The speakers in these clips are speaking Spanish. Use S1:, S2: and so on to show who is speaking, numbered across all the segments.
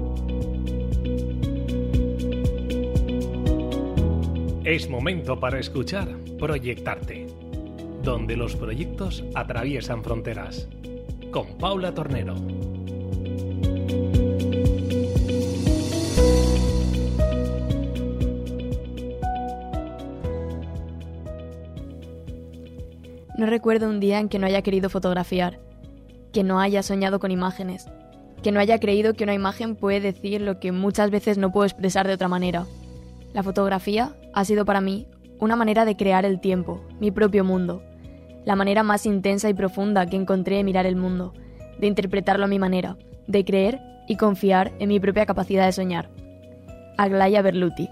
S1: Es momento para escuchar Proyectarte, donde los proyectos atraviesan fronteras, con Paula Tornero.
S2: No recuerdo un día en que no haya querido fotografiar, que no haya soñado con imágenes, que no haya creído que una imagen puede decir lo que muchas veces no puedo expresar de otra manera. La fotografía ha sido para mí una manera de crear el tiempo, mi propio mundo, la manera más intensa y profunda que encontré de mirar el mundo, de interpretarlo a mi manera, de creer y confiar en mi propia capacidad de soñar. Aglaya Berluti.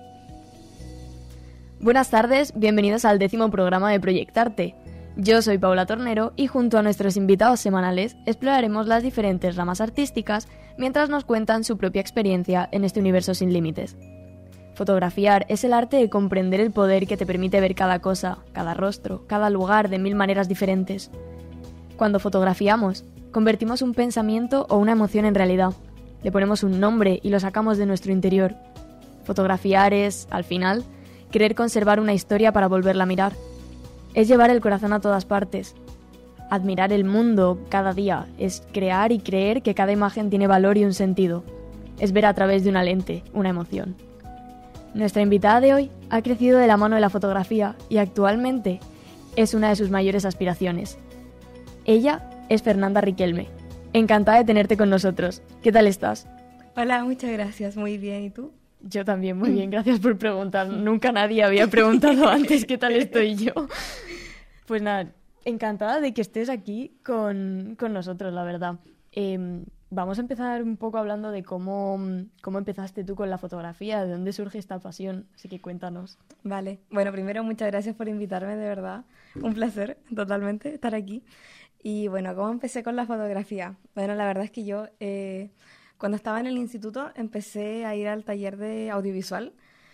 S2: Buenas tardes, bienvenidos al 10º programa de Proyectarte. Yo soy Paula Tornero y junto a nuestros invitados semanales exploraremos las diferentes ramas artísticas mientras nos cuentan su propia experiencia en este universo sin límites. Fotografiar es el arte de comprender el poder que te permite ver cada cosa, cada rostro, cada lugar de mil maneras diferentes. Cuando fotografiamos, convertimos un pensamiento o una emoción en realidad. Le ponemos un nombre y lo sacamos de nuestro interior. Fotografiar es, al final, querer conservar una historia para volverla a mirar. Es llevar el corazón a todas partes. Admirar el mundo cada día es crear y creer que cada imagen tiene valor y un sentido. Es ver a través de una lente, una emoción. Nuestra invitada de hoy ha crecido de la mano de la fotografía y actualmente es una de sus mayores aspiraciones. Ella es Fernanda Riquelme. Encantada de tenerte con nosotros. ¿Qué tal estás?
S3: Hola, muchas gracias. Muy bien. ¿Y tú?
S2: Yo también, muy bien. Gracias por preguntar. Nunca nadie había preguntado antes qué tal estoy yo. Pues nada, encantada de que estés aquí con nosotros, la verdad. Vamos a empezar un poco hablando de cómo empezaste tú con la fotografía, de dónde surge esta pasión, así que cuéntanos.
S3: Vale, bueno, primero muchas gracias por invitarme, de verdad, un placer totalmente estar aquí. Y bueno, ¿cómo empecé con la fotografía? Bueno, la verdad es que yo cuando estaba en el instituto empecé a ir al taller de audiovisual.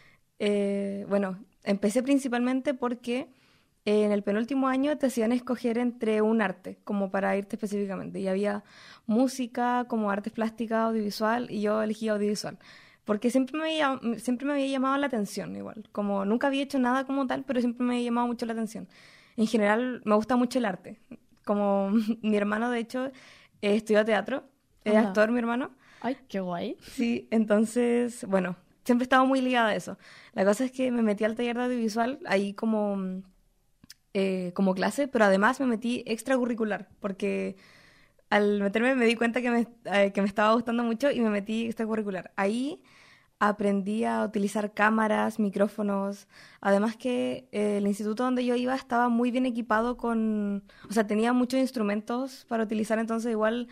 S3: Bueno, empecé principalmente porque en el penúltimo año te hacían escoger entre un arte, como para irte específicamente. Y había música, como artes plásticas, audiovisual, y yo elegí audiovisual. Porque siempre me había llamado la atención, igual. Como nunca había hecho nada como tal, pero siempre me había llamado mucho la atención. En general, me gusta mucho el arte. Como mi hermano, de hecho, estudió teatro. Es actor, mi hermano.
S2: ¡Ay, qué guay!
S3: Sí, entonces, bueno, siempre he estado muy ligada a eso. La cosa es que me metí al taller de audiovisual, ahí como clase, pero además me metí extracurricular, porque al meterme me di cuenta que me estaba gustando mucho y me metí extracurricular. Ahí aprendí a utilizar cámaras, micrófonos, además que el instituto donde yo iba estaba muy bien equipado o sea, tenía muchos instrumentos para utilizar, entonces igual,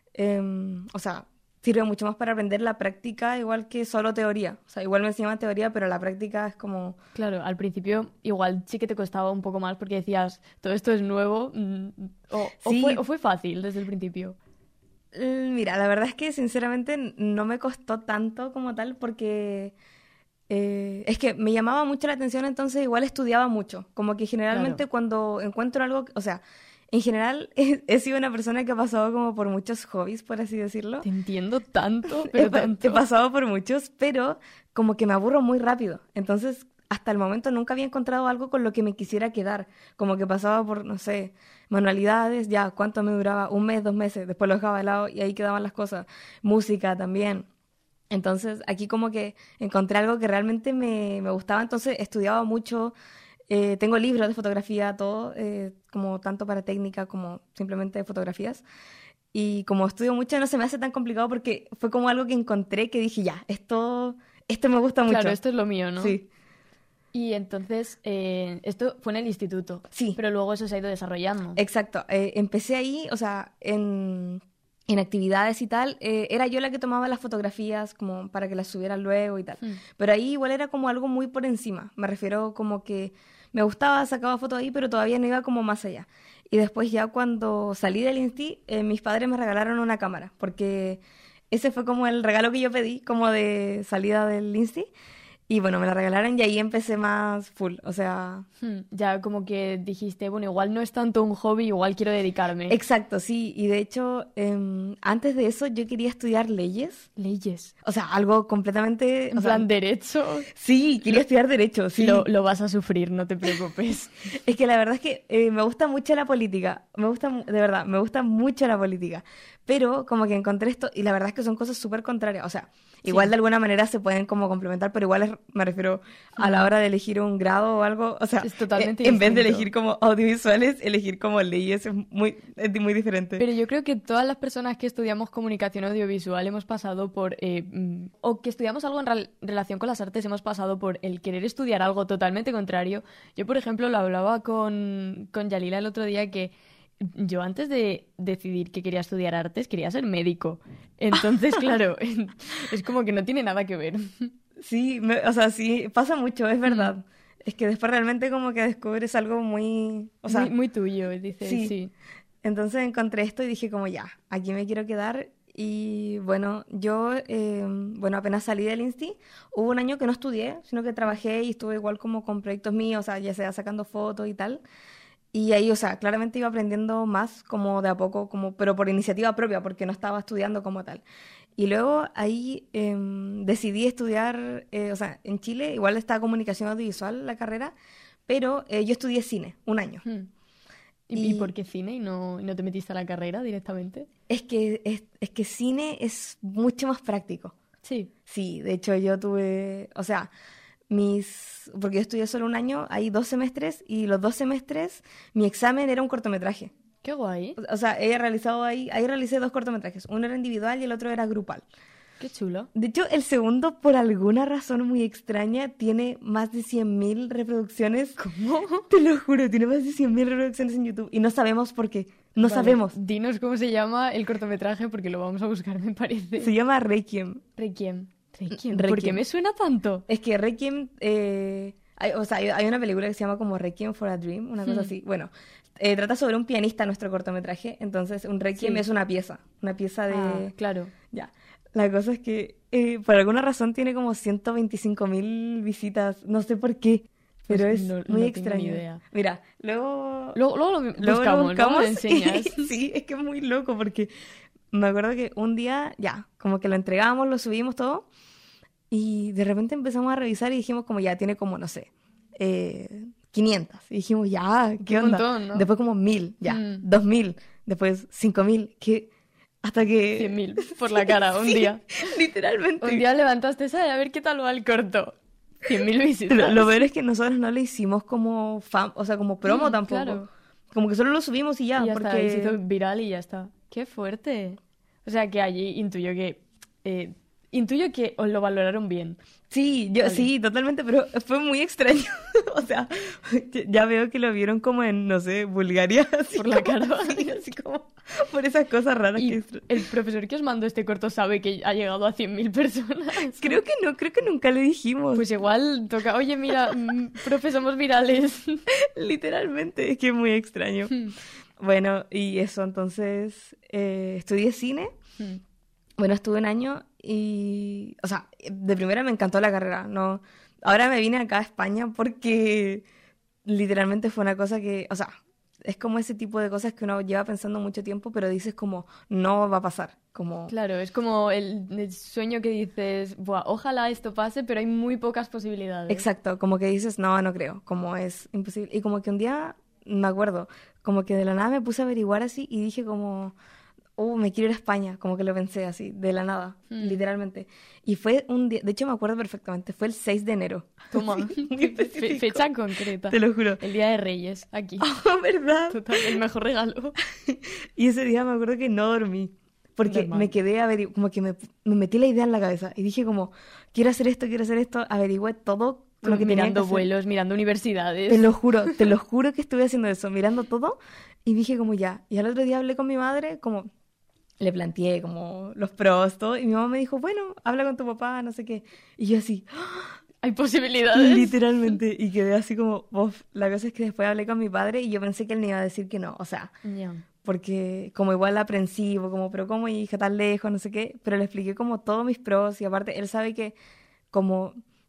S3: o sea, sirve mucho más para aprender la práctica, igual que solo teoría. O sea, igual me enseñaban teoría, pero la práctica es como...
S2: Claro, al principio igual sí que te costaba un poco más porque decías, todo esto es nuevo,
S3: Sí.
S2: o fue fácil desde el principio.
S3: Mira, la verdad es que sinceramente no me costó tanto como tal porque es que me llamaba mucho la atención, entonces igual estudiaba mucho. Como que generalmente
S2: Claro.
S3: cuando encuentro algo, o sea, en general he sido una persona que ha pasado como por muchos hobbies, por así decirlo.
S2: Te entiendo tanto, pero tanto.
S3: He pasado por muchos, pero como que me aburro muy rápido. Entonces, hasta el momento nunca había encontrado algo con lo que me quisiera quedar. Como que pasaba por, no sé, manualidades, ya, ¿cuánto me duraba? 1 mes, 2 meses, después lo dejaba de lado y ahí quedaban las cosas. Música también. Entonces, aquí como que encontré algo que realmente me gustaba, entonces estudiaba mucho. Tengo libros de fotografía, todo, como tanto para técnica como simplemente de fotografías. Y como estudio mucho, no se me hace tan complicado porque fue como algo que encontré que dije, ya, esto me gusta mucho.
S2: Claro, esto es lo mío, ¿no?
S3: Sí.
S2: Y entonces, esto fue en el instituto.
S3: Sí.
S2: Pero luego eso se ha ido desarrollando.
S3: Exacto. Empecé ahí, o sea, en actividades y tal, era yo la que tomaba las fotografías como para que las subieran luego y tal. Pero ahí igual era como algo muy por encima. Me refiero como que me gustaba, sacaba fotos ahí, pero todavía no iba como más allá. Y después ya cuando salí del Insti, mis padres me regalaron una cámara, porque ese fue como el regalo que yo pedí, como de salida del Insti. Y bueno, me la regalaron y ahí empecé más full, o sea...
S2: Ya como que dijiste, bueno, igual no es tanto un hobby, igual quiero dedicarme.
S3: Exacto, sí. Y de hecho, antes de eso yo quería estudiar leyes.
S2: Leyes.
S3: O sea, algo completamente...
S2: En
S3: o sea,
S2: plan, derecho.
S3: sí, quería estudiar derecho, sí.
S2: Lo vas a sufrir, no te preocupes.
S3: Es que la verdad es que me gusta mucho la política. Me gusta, de verdad, me gusta mucho la política. Pero como que encontré esto, y la verdad es que son cosas súper contrarias. O sea, igual
S2: Sí.
S3: de alguna manera se pueden como complementar, pero igual me refiero a la hora de elegir un grado o algo. O sea,
S2: Es totalmente
S3: en vez de
S2: distinto.
S3: elegir como audiovisuales, elegir como leyes es muy diferente.
S2: Pero yo creo que todas las personas que estudiamos comunicación audiovisual hemos pasado por, o que estudiamos algo en relación con las artes, hemos pasado por el querer estudiar algo totalmente contrario. Yo, por ejemplo, lo hablaba con Yalila el otro día que yo antes de decidir que quería estudiar artes, quería ser médico. Entonces, claro, es como que no tiene nada que ver.
S3: Sí, o sea, sí, pasa mucho, es verdad. Es que después realmente como que descubres algo muy... O sea,
S2: muy, muy tuyo, dices,
S3: sí.
S2: sí.
S3: Entonces encontré esto y dije como ya, aquí me quiero quedar. Y bueno, yo, bueno, apenas salí del Insti, hubo un año que no estudié, sino que trabajé y estuve igual como con proyectos míos, o sea, ya sea sacando fotos y tal. Y ahí, o sea, claramente iba aprendiendo más como de a poco, como, pero por iniciativa propia, porque no estaba estudiando como tal. Y luego ahí decidí estudiar, o sea, en Chile igual está comunicación audiovisual la carrera, pero yo estudié cine un año.
S2: ¿Y por qué cine y no te metiste a la carrera directamente?
S3: Es que cine es mucho más práctico.
S2: Sí.
S3: Sí, de hecho yo tuve, o sea, porque yo estudié solo un año, hay 2 semestres y los 2 semestres mi examen era un cortometraje.
S2: Qué guay.
S3: O sea, he realizado ahí realicé 2 cortometrajes, uno era individual y el otro era grupal.
S2: Qué chulo.
S3: De hecho, el segundo, por alguna razón muy extraña, tiene más de 100.000 reproducciones.
S2: ¿Cómo?
S3: Te lo juro, tiene más de 100.000 reproducciones en YouTube y no sabemos por qué. No
S2: Vale,
S3: sabemos.
S2: Dinos cómo se llama el cortometraje porque lo vamos a buscar, me parece.
S3: Se llama Requiem.
S2: Requiem.
S3: Requiem.
S2: ¿Por qué me suena tanto?
S3: Es que Requiem, o sea, hay una película que se llama como Requiem for a Dream, una cosa así. Bueno, trata sobre un pianista nuestro cortometraje, entonces un Requiem
S2: Sí.
S3: es una pieza de...
S2: Ah, claro.
S3: Ya. La cosa es que por alguna razón tiene como 125.000 visitas, no sé por qué, pero
S2: Pues
S3: es
S2: no
S3: muy
S2: tengo ni
S3: extraño.
S2: idea.
S3: Mira, luego
S2: Luego lo buscamos, luego lo enseñas.
S3: Sí, es que es muy loco porque me acuerdo que un día, ya, como que lo entregamos, lo subimos todo y de repente empezamos a revisar y dijimos como ya tiene como, no sé, 500. Y dijimos, ya, ¿qué
S2: Un
S3: onda?
S2: montón, ¿no?
S3: Después como 1.000, ya,
S2: Mm.
S3: 2.000, después 5.000, que hasta que...
S2: 100.000 por la cara, un
S3: Sí,
S2: día.
S3: literalmente.
S2: Un día levantaste esa y a ver qué tal va el corto. 100.000
S3: Lo
S2: visitas.
S3: peor es que nosotros no le hicimos como fan, o sea, como promo tampoco.
S2: Claro.
S3: Como que solo lo subimos y ya,
S2: Y ya
S3: porque...
S2: está, y se hizo viral y ya está. ¡Qué fuerte! O sea que allí intuyo que os lo valoraron bien.
S3: Sí,
S2: Vale.
S3: sí, totalmente, pero fue muy extraño. O sea, ya veo que lo vieron como en, no sé, Bulgaria. Así
S2: Por la
S3: como-
S2: cara.
S3: sí, así como por esas cosas raras
S2: Y
S3: que...
S2: el profesor que os mandó este corto sabe que ha llegado a 100.000 personas.
S3: Creo que nunca le dijimos.
S2: Pues igual toca, oye, mira, profe, somos virales.
S3: Literalmente, es que es muy extraño. Bueno, y eso, entonces, estudié cine. Bueno, estuve un año y, o sea, de primera me encantó la carrera, ¿no? Ahora me vine acá a España porque literalmente fue una cosa que, o sea, es como ese tipo de cosas que uno lleva pensando mucho tiempo, pero dices como, no va a pasar, como...
S2: Claro, es como el sueño que dices, buah, ojalá esto pase, pero hay muy pocas posibilidades.
S3: Exacto, como que dices, no creo, como es imposible. Y como que un día, me acuerdo, como que de la nada me puse a averiguar así y dije como, me quiero ir a España, como que lo pensé así, de la nada, literalmente. Y fue un día, de hecho me acuerdo perfectamente, fue el 6 de enero.
S2: Toma,
S3: Muy específico.
S2: fecha concreta.
S3: Te lo juro.
S2: El Día de Reyes, aquí.
S3: ¿Verdad?
S2: Total, el mejor regalo.
S3: Y ese día me acuerdo que no dormí. Porque
S2: Normal.
S3: me quedé como que me metí la idea en la cabeza y dije como, quiero hacer esto, averigüé todo lo que tenía que
S2: Mirando
S3: hacer.
S2: vuelos, mirando universidades.
S3: Te lo juro que estuve haciendo eso, mirando todo y dije como ya. Y al otro día hablé con mi madre, como le planteé como los pros, todo, y mi mamá me dijo, bueno, habla con tu papá, no sé qué. Y yo así,
S2: Hay posibilidades.
S3: literalmente, y quedé así como, "Bof". La cosa es que después hablé con mi padre y yo pensé que él me iba a decir que no, o sea,
S2: Ya.
S3: porque como igual aprensivo, como, pero ¿cómo hija tan lejos? No sé qué, pero le expliqué como todos mis pros y aparte él sabe que como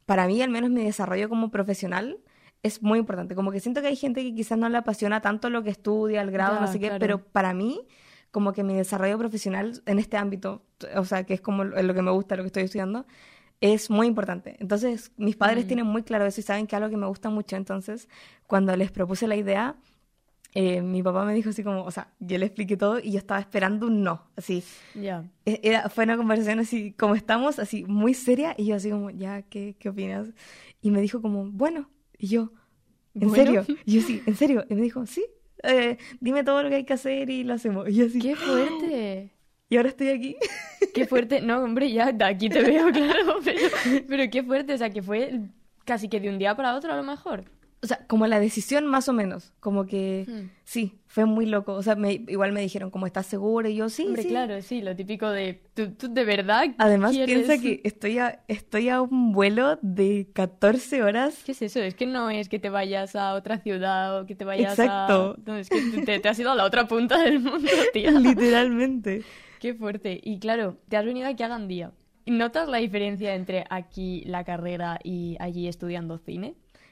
S3: para mí al menos mi desarrollo como profesional es muy importante. Como que siento que hay gente que quizás no le apasiona tanto lo que estudia, el grado,
S2: Ya,
S3: no sé qué,
S2: claro.
S3: pero para mí, como que mi desarrollo profesional en este ámbito, o sea, que es como lo que me gusta, lo que estoy estudiando, es muy importante. Entonces, mis padres tienen muy claro eso y saben que es algo que me gusta mucho. Entonces, cuando les propuse la idea, mi papá me dijo así como, o sea, yo le expliqué todo y yo estaba esperando un no, así.
S2: Ya.
S3: Fue una conversación así, como estamos, así, muy seria, y yo así como, ya, ¿qué opinas? Y me dijo como, bueno, y yo, ¿en
S2: ¿Bueno?
S3: serio? Y yo, sí, ¿en serio? Y me dijo, sí, dime todo lo que hay que hacer y lo hacemos. Y yo así,
S2: ¡Qué fuerte!
S3: y ahora estoy aquí.
S2: ¡Qué fuerte! No, hombre, ya de aquí te veo, claro, pero qué fuerte, o sea, que fue casi que de un día para otro a lo mejor.
S3: O sea, como la decisión más o menos, como que sí, fue muy loco. O sea, igual me dijeron, como, ¿estás segura? Y yo, sí,
S2: Hombre,
S3: sí.
S2: claro, sí, lo típico de, ¿tú de verdad
S3: Además,
S2: quieres?
S3: piensa que estoy a un vuelo de 14 horas.
S2: ¿Qué es eso? Es que no es que te vayas a otra ciudad o que te vayas
S3: Exacto.
S2: a... No, es que te has ido a la otra punta del mundo, tía.
S3: Literalmente.
S2: Qué fuerte. Y claro, te has venido aquí a Gandía. ¿Notas la diferencia entre aquí la carrera y allí estudiando cine?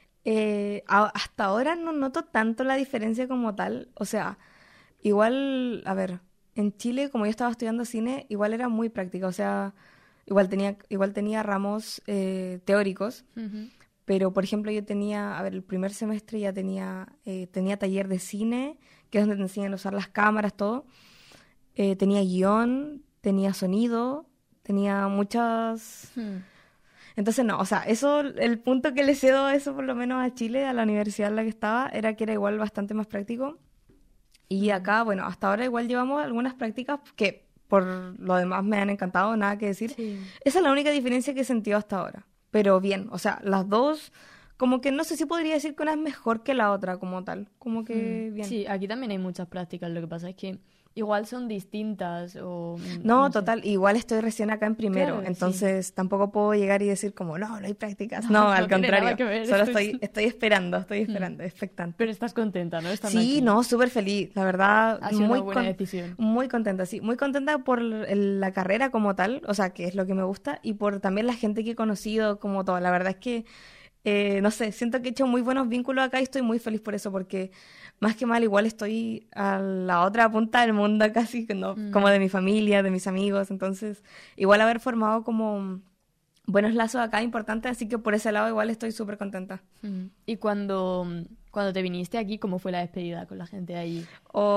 S3: Hasta ahora no noto tanto la diferencia como tal. O sea, igual, a ver, en Chile, como yo estaba estudiando cine, igual era muy práctica. O sea, igual tenía ramos teóricos.
S2: Ujú.
S3: Pero, por ejemplo, yo tenía, a ver, el primer semestre ya tenía taller de cine, que es donde te enseñan a usar las cámaras, todo. Tenía guión, tenía sonido, tenía muchas... Entonces, no, o sea, eso, el punto que le cedo a eso, por lo menos a Chile, a la universidad en la que estaba, era que era igual bastante más práctico. Y acá, bueno, hasta ahora igual llevamos algunas prácticas que por lo demás me han encantado, nada que decir.
S2: Sí.
S3: Esa es la única diferencia que he sentido hasta ahora. Pero bien, o sea, las dos, como que no sé si podría decir que una es mejor que la otra como tal. Como que bien.
S2: Sí, aquí también hay muchas prácticas. Lo que pasa es que igual son distintas o...
S3: No,
S2: sé.
S3: total, igual estoy recién acá en primero,
S2: Claro, sí.
S3: entonces tampoco puedo llegar y decir como, no hay prácticas.
S2: No,
S3: No,
S2: no
S3: al
S2: tiene nada
S3: contrario,
S2: que ver,
S3: solo
S2: esto es-
S3: estoy esperando, expectante.
S2: Pero estás contenta, ¿no? Estando
S3: Sí,
S2: aquí.
S3: no, súper feliz, la verdad,
S2: Ha sido
S3: muy,
S2: una buena decisión.
S3: muy contenta, sí, muy contenta por la carrera como tal, o sea, que es lo que me gusta, y por también la gente que he conocido como todo. La verdad es que, no sé, siento que he hecho muy buenos vínculos acá y estoy muy feliz por eso, porque más que mal igual estoy a la otra punta del mundo casi, ¿no? Como de mi familia, de mis amigos, entonces igual haber formado como buenos lazos acá importantes, así que por ese lado igual estoy súper contenta.
S2: Y cuando te viniste aquí, ¿cómo fue la despedida con la gente de allí?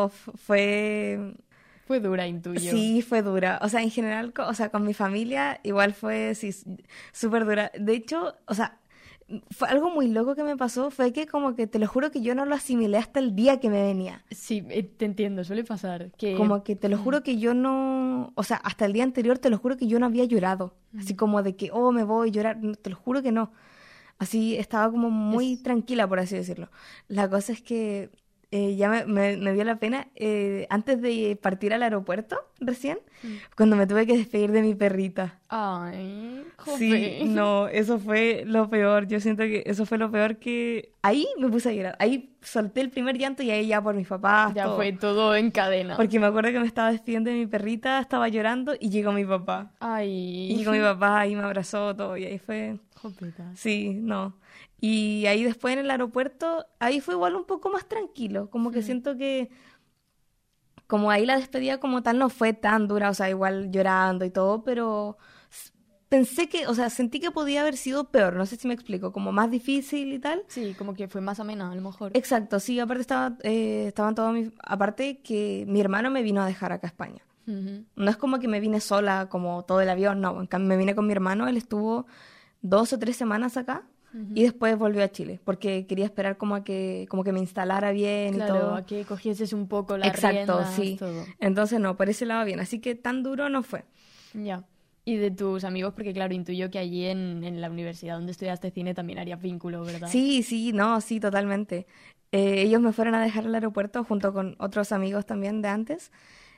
S3: Fue...
S2: Fue dura, intuyo.
S3: Sí, fue dura. O sea, en general, o sea, con mi familia igual fue, sí, súper dura. De hecho, o sea, fue algo muy loco que me pasó, fue que como que te lo juro que yo no lo asimilé hasta el día que me venía.
S2: Sí, te entiendo, suele pasar. Que...
S3: Como que te lo juro que yo no, o sea, hasta el día anterior te lo juro que yo no había llorado. Así como de que, oh, me voy a llorar, no, te lo juro que no. Así estaba como muy tranquila, por así decirlo. La cosa es que ya me dio la pena, antes de partir al aeropuerto, recién, cuando me tuve que despedir de mi perrita.
S2: Ay,
S3: Sí,
S2: jope.
S3: no, eso fue lo peor. Yo siento que eso fue lo peor que... Ahí me puse a llorar. Ahí solté el primer llanto y ahí ya por mis papás,
S2: Ya
S3: todo.
S2: fue todo en cadena.
S3: Porque me acuerdo que me estaba despidiendo de mi perrita, estaba llorando y llegó mi papá.
S2: Ay,
S3: Y llegó mi papá y me abrazó todo y ahí fue...
S2: jopeta.
S3: Sí, no. Y ahí después en el aeropuerto, ahí fue igual un poco más tranquilo. Como que siento que... Como ahí la despedida como tal no fue tan dura, o sea, igual llorando y todo, pero pensé que, o sea, sentí que podía haber sido peor, no sé si me explico, como más difícil y tal.
S2: Sí, como que fue más amena, a lo mejor.
S3: Exacto, sí, aparte estaban todos mis... Aparte que mi hermano me vino a dejar acá a España.
S2: Ujú.
S3: No es como que me vine sola como todo el avión, no, en cambio me vine con mi hermano, él estuvo 2 o 3 semanas acá y después volvió a Chile, porque quería esperar como que me instalara bien y
S2: Claro,
S3: todo.
S2: a que cogieses un poco las
S3: Exacto,
S2: riendas,
S3: sí.
S2: todo.
S3: Entonces no, por ese lado bien, así que tan duro no fue.
S2: Ya. Y de tus amigos, porque claro, intuyo que allí en la universidad donde estudiaste cine también harías vínculo, ¿verdad?
S3: Sí, sí, no, sí, totalmente. Ellos me fueron a dejar al aeropuerto junto con otros amigos también de antes.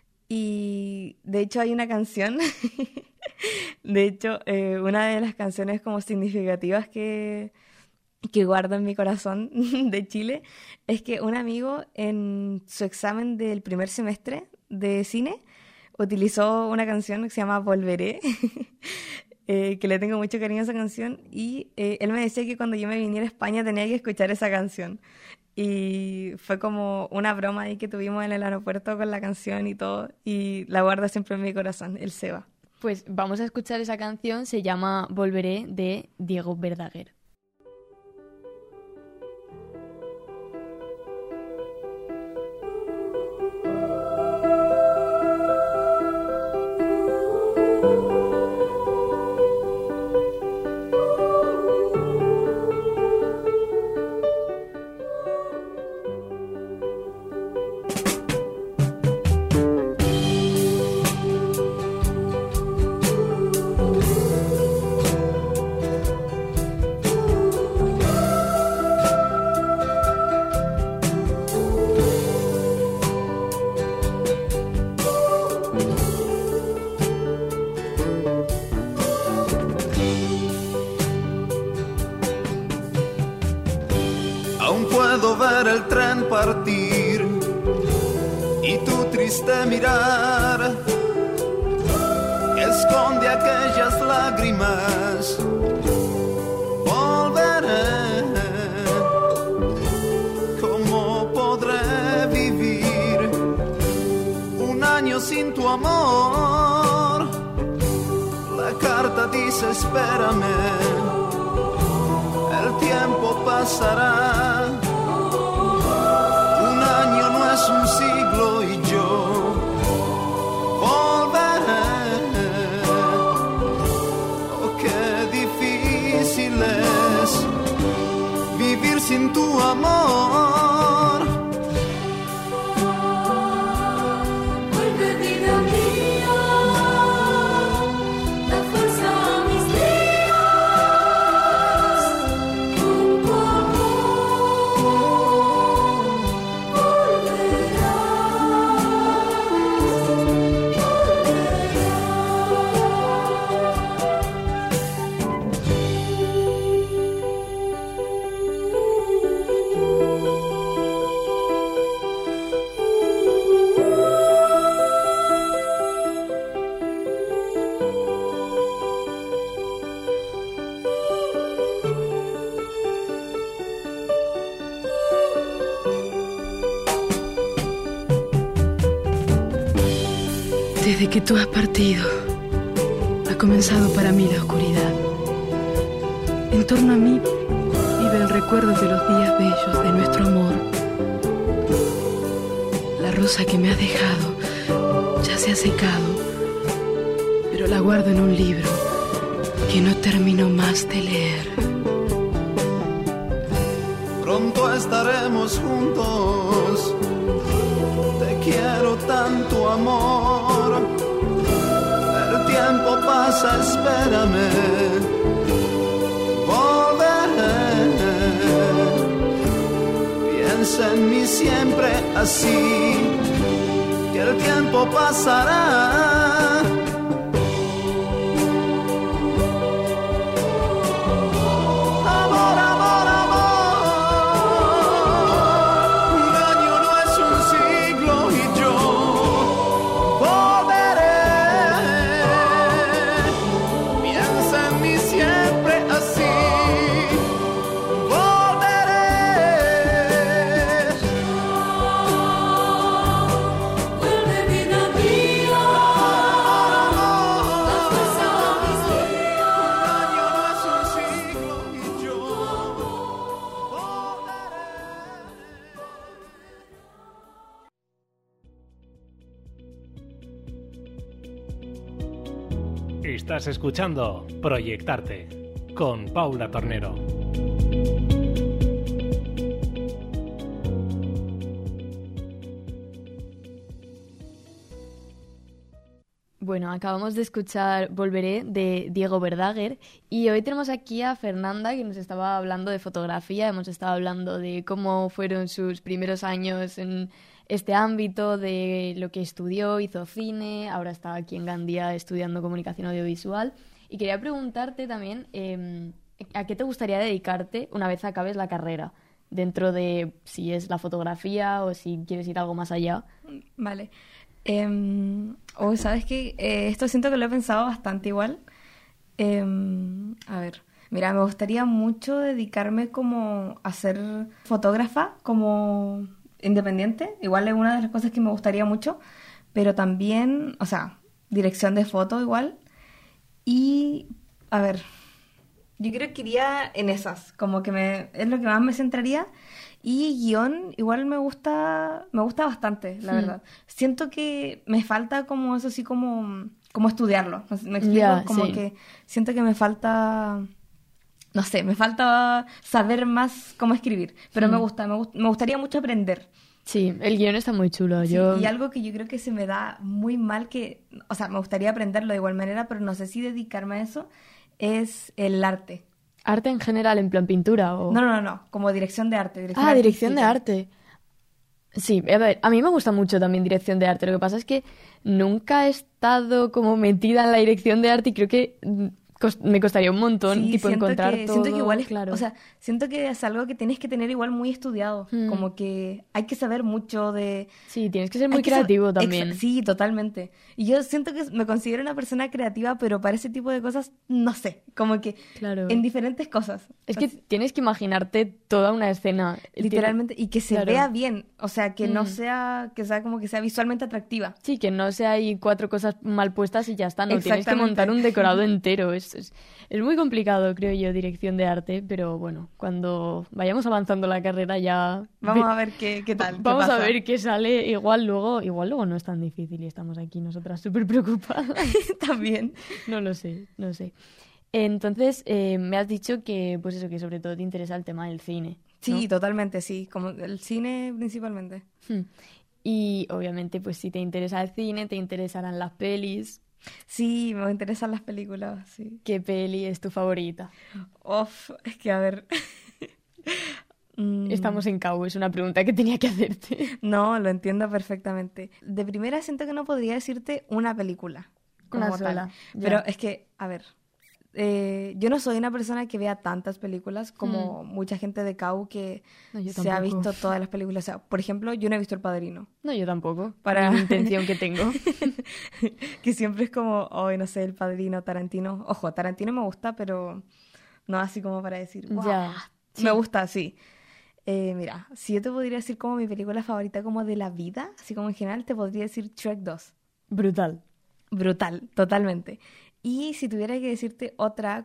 S3: Y de hecho hay una canción, de hecho una de las canciones como significativas que guardo en mi corazón de Chile es que un amigo en su examen del primer semestre de cine utilizó una canción que se llama Volveré. que le tengo mucho cariño a esa canción, y él me decía que cuando yo me viniera a España tenía que escuchar esa canción. Y fue como una broma ahí que tuvimos en el aeropuerto con la canción y todo, y la guardo siempre en mi corazón, el Seba.
S2: Pues vamos a escuchar esa canción, se llama Volveré, de Diego Verdaguer.
S4: Aún puedo ver el tren partir y tu triste mirar que esconde aquellas lágrimas. Volveré, ¿cómo podré vivir un año sin tu amor? La carta dice espérame, el tiempo pasará. Un año no es un siglo y yo volveré. Oh, qué difícil es vivir sin tu amor.
S5: Vuelve, vida mía, da fuerza a mis días.
S6: Desde que tú has partido, ha comenzado para mí la oscuridad. En torno a mí vive el recuerdo de los días bellos de nuestro amor. La rosa que me has dejado ya se ha secado, pero la guardo en un libro que no termino más de leer.
S4: Pronto estaremos juntos, te quiero tanto amor. El tiempo pasa, espérame, volveré. Piensa en mí siempre así, que el tiempo pasará. Amor, amor, amor. Un año no es un siglo y yo volveré. Piensa en mí siempre así, volveré.
S5: Vuelve, vida mía, da fuerza a mis días.
S4: Un año no es un siglo y yo volveré.
S1: Estás escuchando Proyectarte con Paula Tornero.
S2: Bueno, acabamos de escuchar Volveré de Diego Verdaguer y hoy tenemos aquí a Fernanda que nos estaba hablando de fotografía, hemos estado hablando de cómo fueron sus primeros años en este ámbito, de lo que estudió, hizo cine, ahora está aquí en Gandía estudiando comunicación audiovisual y quería preguntarte también ¿a qué te gustaría dedicarte una vez acabes la carrera? Dentro de si es la fotografía o si quieres ir algo más allá.
S3: Vale. ¿Sabes qué? Esto siento que lo he pensado bastante igual. A ver, mira, me gustaría mucho dedicarme como a ser fotógrafa, como independiente. Igual es una de las cosas que me gustaría mucho, pero también, o sea, dirección de foto igual. Y, a ver, yo creo que iría en esas, como que es lo que más me centraría. Y guión igual me gusta bastante, la verdad. Siento que me falta como eso sí, como estudiarlo. No sé, ¿me explico?
S2: Ya,
S3: Como
S2: sí.
S3: que siento que me falta, no sé, me falta saber más cómo escribir. Pero me gustaría mucho aprender.
S2: Sí, el guión está muy chulo.
S3: Sí,
S2: Yo...
S3: y algo que yo creo que se me da muy mal, o sea, me gustaría aprenderlo de igual manera, pero no sé si dedicarme a eso, es el arte.
S2: ¿Arte en general, en plan pintura o...?
S3: No, como dirección de arte.
S2: Dirección de
S3: artística.
S2: arte. Sí, a ver, a mí me gusta mucho también dirección de arte. Lo que pasa es que nunca he estado como metida en la dirección de arte y creo que me costaría un montón,
S3: Sí,
S2: tipo, encontrar todo.
S3: siento que igual es,
S2: claro.
S3: o sea, siento que es algo que tienes que tener igual muy estudiado, como que hay que saber mucho de...
S2: Sí, tienes que ser muy
S3: hay que saber-
S2: creativo también.
S3: Sí, totalmente. Y yo siento que me considero una persona creativa, pero para ese tipo de cosas, no sé, como que
S2: Claro.
S3: en diferentes cosas.
S2: Es que tienes que imaginarte toda una escena.
S3: Literalmente, y que se
S2: Claro.
S3: vea bien, o sea, que no sea, que sea como que sea visualmente atractiva.
S2: Sí, que no sea ahí 4 cosas mal puestas y ya está, no, tienes que
S3: Exactamente.
S2: montar un decorado entero. Es muy complicado, creo yo, dirección de arte, pero bueno, cuando vayamos avanzando la carrera ya...
S3: Vamos a ver qué tal. qué
S2: Vamos a
S3: pasa.
S2: ver qué sale. Igual luego no es tan difícil y estamos aquí nosotras súper preocupadas.
S3: También.
S2: No lo sé, no sé. Entonces, me has dicho que, pues eso, que sobre todo te interesa el tema del cine.
S3: Sí, totalmente, sí, como el cine principalmente.
S2: Hmm. Y obviamente, pues si te interesa el cine, te interesarán las pelis.
S3: Sí, me interesan las películas, sí.
S2: ¿Qué peli es tu favorita?
S3: Uf, es que a ver.
S2: Estamos en CAU, es una pregunta que tenía que hacerte.
S3: No, lo entiendo perfectamente. De primera siento que no podría decirte una película.
S2: Una
S3: como tal.
S2: sola, ya.
S3: Pero es que, a ver, yo no soy una persona que vea tantas películas como mucha gente de CAU que
S2: No, yo
S3: se ha
S2: tampoco.
S3: visto todas las películas. O sea, por ejemplo, yo no he visto El Padrino.
S2: No, yo tampoco.
S3: Para-
S2: Para la intención que tengo.
S3: Que siempre es como, hoy no sé, El Padrino, Tarantino. Ojo, Tarantino me gusta, pero no así como para decir, "Guau".
S2: Ya, sí.
S3: Me gusta, sí. Mira, si yo te podría decir como mi película favorita como de la vida, así como en general, te podría decir Shrek 2.
S2: Brutal.
S3: Brutal, totalmente. Y si tuviera que decirte otra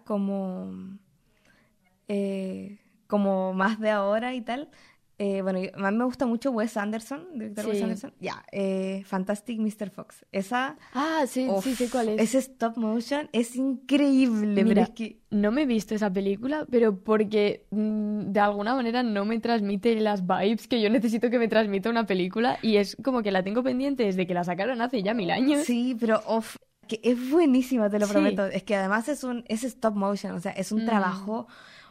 S3: como más de ahora y tal, bueno, a mí me gusta mucho Wes Anderson, director
S2: Sí.
S3: Wes Anderson. Ya, Fantastic Mr. Fox. Esa,
S2: Ah, sí,
S3: uf,
S2: sí sé cuál es.
S3: ese stop motion es increíble, pero
S2: Mira,
S3: es que...
S2: no me he visto esa película, pero porque de alguna manera no me transmite las vibes que yo necesito que me transmita una película y es como que la tengo pendiente desde que la sacaron hace ya 1000 años.
S3: Sí, pero uf, que es buenísima, te lo
S2: Sí.
S3: prometo. Es que además es stop motion, o sea, es un trabajo...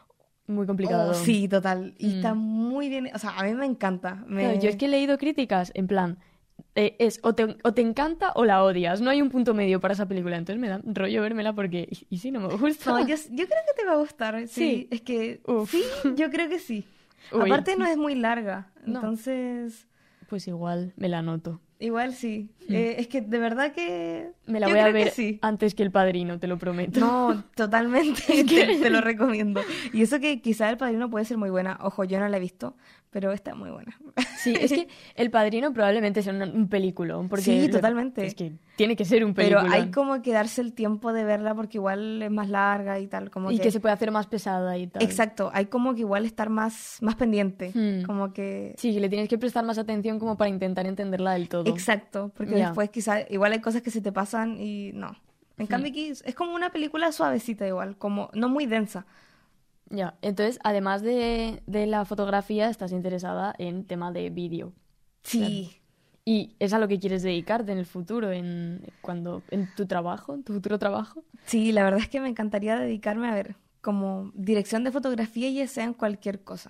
S2: Muy complicado.
S3: Oh, sí, total. Y
S2: Mm.
S3: está muy bien. O sea, a mí me encanta.
S2: Claro, yo es que he leído críticas en plan, es o te encanta o la odias, no hay un punto medio para esa película, entonces me da rollo vérmela porque, ¿y si no me gusta?
S3: No, yo creo que te va a gustar. Sí,
S2: Sí.
S3: es que
S2: Uf.
S3: sí, yo creo que sí.
S2: Uy.
S3: Aparte no es muy larga,
S2: No.
S3: entonces
S2: Pues igual me la anoto.
S3: igual sí. Es que de verdad que
S2: Me la
S3: yo
S2: voy a
S3: creo que
S2: ver
S3: sí.
S2: antes que El Padrino, te lo prometo.
S3: No, totalmente, te lo recomiendo. Y eso que quizá El Padrino puede ser muy buena. Ojo, yo no la he visto, pero está muy buena.
S2: Sí, es que El Padrino probablemente sea un peliculón, porque
S3: Sí, totalmente.
S2: es que tiene que ser un
S3: Pero
S2: peliculón.
S3: hay como que darse el tiempo de verla porque igual es más larga y tal. Como
S2: Y que se puede hacer más pesada y tal.
S3: Exacto, hay como que igual estar más pendiente, como que...
S2: Sí, que le tienes que prestar más atención como para intentar entenderla del todo.
S3: Exacto, porque
S2: Ya.
S3: después quizá igual hay cosas que se te pasan y no. En cambio aquí es como una película suavecita igual, como no muy densa.
S2: Ya, entonces, además de la fotografía, estás interesada en tema de vídeo.
S3: Sí,
S2: ¿Y es a lo que quieres dedicarte en el futuro, en tu trabajo, en tu futuro trabajo?
S3: sí, la verdad es que me encantaría dedicarme a ver como dirección de fotografía ya sea en cualquier cosa,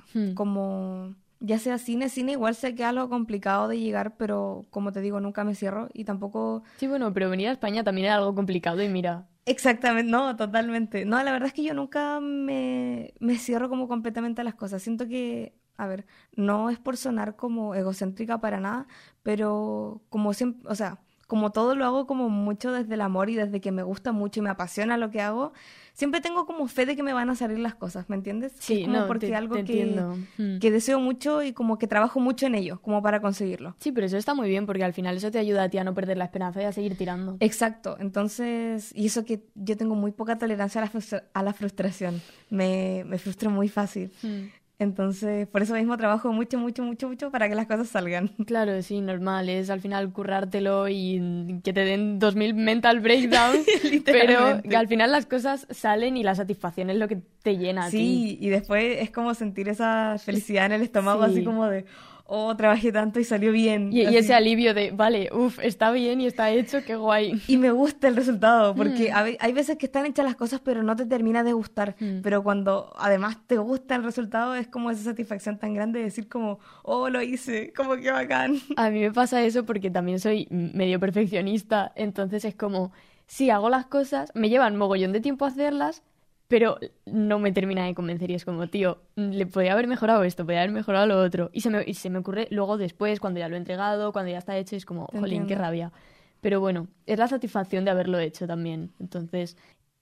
S3: como ya sea cine igual sé que es algo complicado de llegar, pero como te digo, nunca me cierro y tampoco...
S2: Sí, bueno, pero venir a España también era algo complicado y mira,
S3: Exactamente, no, totalmente. No, la verdad es que yo nunca me cierro como completamente a las cosas. Siento que, a ver, no es por sonar como egocéntrica para nada, pero como siempre, o sea, como todo lo hago como mucho desde el amor y desde que me gusta mucho y me apasiona lo que hago, siempre tengo como fe de que me van a salir las cosas, ¿me entiendes? Que
S2: Sí,
S3: es como
S2: no,
S3: porque
S2: te
S3: algo
S2: entiendo.
S3: que deseo mucho y como que trabajo mucho en ello, como para conseguirlo.
S2: Sí, pero eso está muy bien porque al final eso te ayuda a ti a no perder la esperanza y a seguir tirando.
S3: Exacto, entonces, y eso que yo tengo muy poca tolerancia a la frustración, me frustro muy fácil. Entonces, por eso mismo trabajo mucho, mucho, mucho, mucho para que las cosas salgan.
S2: Claro, sí, normal, es al final currártelo y que te den 2000 mental breakdowns, pero
S3: Literalmente.
S2: que al final las cosas salen y la satisfacción es lo que te llena a ti.
S3: Sí, y después es como sentir esa felicidad en el estómago,
S2: Sí.
S3: así como de, oh, trabajé tanto y salió bien.
S2: Y
S3: así.
S2: ese alivio de, vale, está bien y está hecho, qué guay.
S3: Y me gusta el resultado, porque hay veces que están hechas las cosas, pero no te termina de gustar. Pero cuando además te gusta el resultado, es como esa satisfacción tan grande de decir como, oh, lo hice, como que bacán.
S2: A mí me pasa eso porque también soy medio perfeccionista, entonces es como, si hago las cosas, me llevan mogollón de tiempo hacerlas, pero no me termina de convencer y es como, tío, le podría haber mejorado esto, podría haber mejorado lo otro. Y se me ocurre luego después, cuando ya lo he entregado, cuando ya está hecho, es como,
S3: Te
S2: jolín, qué
S3: entiendo.
S2: rabia. Pero bueno, es la satisfacción de haberlo hecho también. Entonces,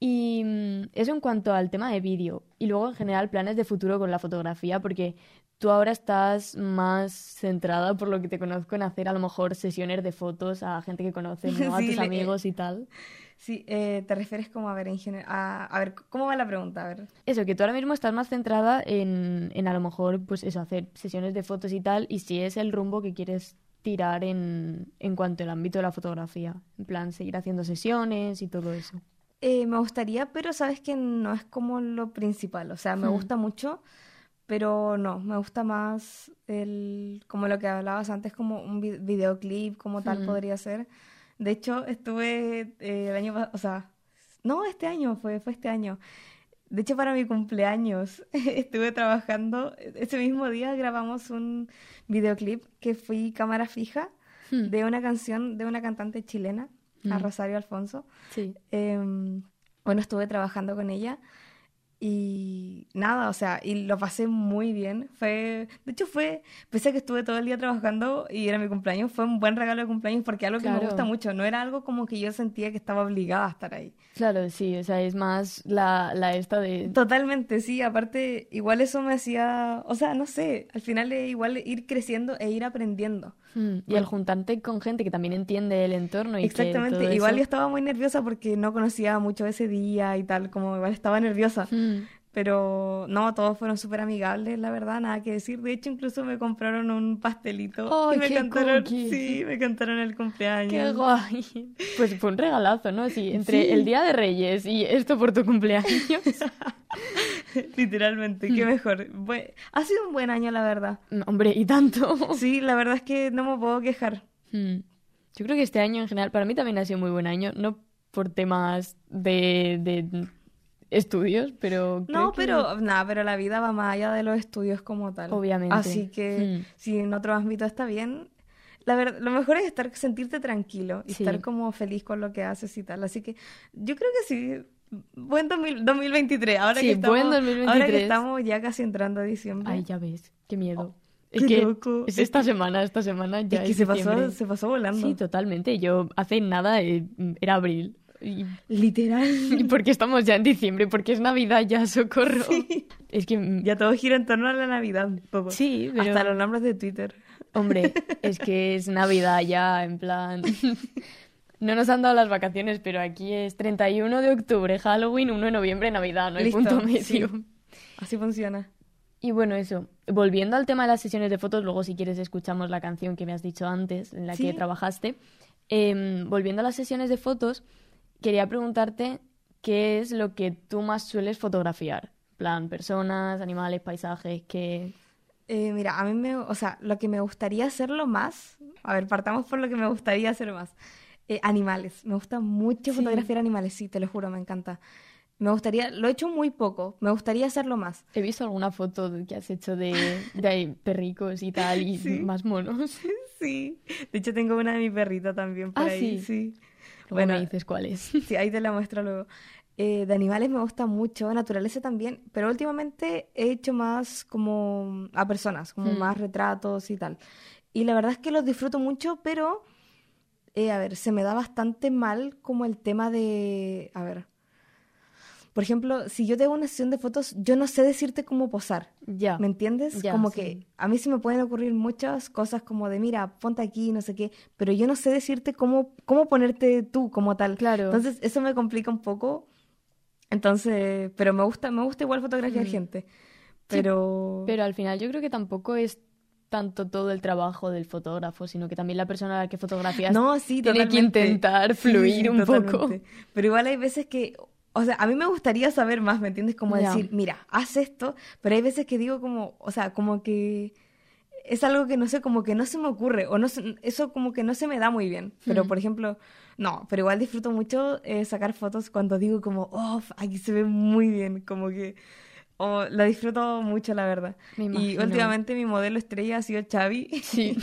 S2: y eso en cuanto al tema de vídeo. Y luego en general planes de futuro con la fotografía, porque tú ahora estás más centrada, por lo que te conozco, en hacer a lo mejor sesiones de fotos a gente que conoces, ¿no? A
S3: Sí,
S2: tus amigos y tal.
S3: Sí, te refieres como a ver, a ver, ¿cómo va la pregunta? A ver.
S2: Eso, que tú ahora mismo estás más centrada en a lo mejor, pues eso, hacer sesiones de fotos y tal, y si es el rumbo que quieres tirar en cuanto al ámbito de la fotografía. En plan, seguir haciendo sesiones y todo eso.
S3: Me gustaría, pero sabes que no es como lo principal. O sea, me gusta mucho, pero no, me gusta más como lo que hablabas antes, como un videoclip, como tal podría ser. De hecho, estuve el año pasado, o sea, no, este año, fue este año. De hecho, para mi cumpleaños estuve trabajando, ese mismo día grabamos un videoclip que fui cámara fija de una canción de una cantante chilena, a Rosario Alfonso.
S2: Sí.
S3: Bueno, estuve trabajando con ella y nada, o sea, y lo pasé muy bien. De hecho pese a que estuve todo el día trabajando y era mi cumpleaños, fue un buen regalo de cumpleaños porque algo que me
S2: Claro.
S3: gusta mucho, no era algo como que yo sentía que estaba obligada a estar ahí.
S2: Claro, sí, o sea, es más la esta de...
S3: Totalmente, sí, aparte, igual eso me hacía, o sea, no sé, al final es igual ir creciendo e ir aprendiendo.
S2: Y el juntarte con gente que también entiende el entorno y que
S3: Exactamente,
S2: todo
S3: igual
S2: eso...
S3: yo estaba muy nerviosa porque no conocía mucho ese día y tal, como igual estaba nerviosa. Pero no, todos fueron súper amigables, la verdad, nada que decir. De hecho, incluso me compraron un pastelito
S2: ¡Ay,
S3: y me
S2: qué
S3: cantaron,
S2: cookie!
S3: sí, me cantaron el cumpleaños.
S2: ¡Qué guay! Pues fue un regalazo, ¿no? Sí, entre el Día de Reyes y esto por tu cumpleaños.
S3: Literalmente, qué mejor. Ha sido un buen año, la verdad.
S2: Hombre, y tanto.
S3: Sí, la verdad es que no me puedo quejar.
S2: Yo creo que este año en general, para mí también ha sido muy buen año, no por temas de estudios, pero creo
S3: No,
S2: que-
S3: pero nada, pero la vida va más allá de los estudios como tal.
S2: Obviamente.
S3: Así que si en otro ámbito está bien, la verdad, lo mejor es sentirte tranquilo y
S2: Sí.
S3: estar como feliz con lo que haces y tal. Así que yo creo que sí. Buen 2023. Ahora
S2: Sí,
S3: que estamos,
S2: buen
S3: ahora
S2: 2023.
S3: que estamos ya casi entrando a diciembre.
S2: Ay, ya ves, qué miedo.
S3: qué
S2: Es que
S3: loco.
S2: es esta semana ya
S3: es que
S2: es
S3: se
S2: diciembre.
S3: pasó volando.
S2: Sí, totalmente. Yo hace nada era abril. Y
S3: Literal.
S2: ¿y por qué estamos ya en diciembre? Porque es Navidad ya, socorro. Es que
S3: Ya todo gira en torno a la Navidad. Todo.
S2: sí, pero
S3: Hasta los nombres de Twitter.
S2: hombre, es que es Navidad ya, en plan. No nos han dado las vacaciones, pero aquí es 31 de octubre, Halloween, 1 de noviembre, Navidad, no hay
S3: Listo,
S2: punto medio.
S3: sí. Así funciona.
S2: Y bueno, eso. Volviendo al tema de las sesiones de fotos, luego si quieres escuchamos la canción que me has dicho antes, en la
S3: Sí.
S2: que trabajaste. Volviendo a las sesiones de fotos, quería preguntarte qué es lo que tú más sueles fotografiar. En plan, personas, animales, paisajes, que...
S3: Mira, o sea, lo que me gustaría hacerlo más, a ver, partamos por lo que me gustaría hacer más. Animales, me gusta mucho
S2: Sí.
S3: fotografiar animales, sí, te lo juro, me encanta. Me gustaría, lo he hecho muy poco, me gustaría hacerlo más.
S2: He visto alguna foto que has hecho de ahí perricos y tal, y
S3: Sí.
S2: más monos.
S3: Sí, de hecho tengo una de mi perrita también por
S2: Ah,
S3: ahí,
S2: sí.
S3: sí.
S2: Luego
S3: Bueno,
S2: me dices cuál es.
S3: sí, ahí te la muestro luego. De animales me gusta mucho, naturaleza también, pero últimamente he hecho más como a personas, como más retratos y tal. Y la verdad es que los disfruto mucho, pero a ver, se me da bastante mal como el tema de, a ver, por ejemplo, si yo te hago una sesión de fotos, yo no sé decirte cómo posar,
S2: Ya.
S3: ¿me entiendes?
S2: Ya,
S3: Como
S2: sí.
S3: que a mí se me pueden ocurrir muchas cosas como de, mira, ponte aquí, no sé qué, pero yo no sé decirte cómo ponerte tú como tal.
S2: Claro.
S3: Entonces, eso me complica un poco. Entonces, pero me gusta igual fotografiar gente. Pero...
S2: Pero al final yo creo que tampoco es tanto todo el trabajo del fotógrafo, sino que también la persona a la que fotografías
S3: No, sí,
S2: tiene que
S3: totalmente.
S2: intentar
S3: Sí,
S2: fluir
S3: sí,
S2: un poco.
S3: totalmente. Pero igual hay veces que, o sea, a mí me gustaría saber más, ¿me entiendes? Como
S2: Ya.
S3: decir, mira, haz esto, pero hay veces que digo como, o sea, como que es algo que no sé, como que no se me ocurre, o no eso como que no se me da muy bien. Pero, por ejemplo, no, pero igual disfruto mucho sacar fotos cuando digo como, oh, aquí se ve muy bien, como que... Oh, lo disfruto mucho, la verdad.
S2: Me
S3: Y
S2: imagino.
S3: últimamente mi modelo estrella ha sido Xavi.
S2: Sí.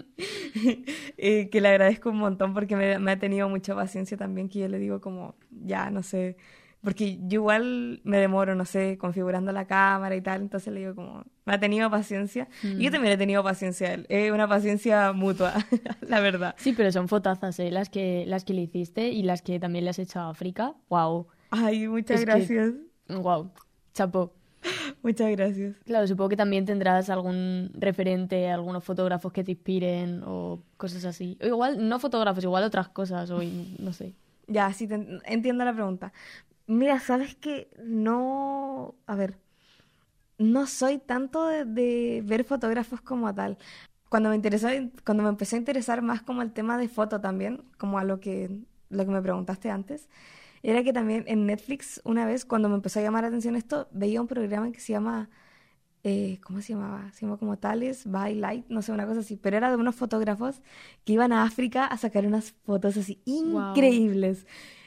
S3: Que le agradezco un montón porque me ha tenido mucha paciencia también, que yo le digo como, ya, no sé, porque yo igual me demoro, no sé, configurando la cámara y tal, entonces le digo como, me ha tenido paciencia. Y yo también he tenido paciencia a él, es una paciencia mutua, la verdad.
S2: Sí, pero son fotazas, ¿eh? Las que le hiciste y las que también le has hecho a África. Wow.
S3: Ay, muchas
S2: Es que-
S3: gracias,
S2: Wow. Chapo.
S3: muchas gracias.
S2: Claro, supongo que también tendrás algún referente, algunos fotógrafos que te inspiren o cosas así. O igual, no fotógrafos, igual otras cosas, o no sé.
S3: Ya, sí, entiendo la pregunta. Mira, sabes que no, a ver, no soy tanto de ver fotógrafos como tal. Cuando me empecé a interesar más como el tema de foto también, como a lo que me preguntaste antes, era que también en Netflix una vez, cuando me empezó a llamar la atención esto, veía un programa que se llama, ¿cómo se llamaba? Se llama como Tales by Light, no sé, una cosa así, pero era de unos fotógrafos que iban a África a sacar unas fotos así
S2: Guau.
S3: increíbles.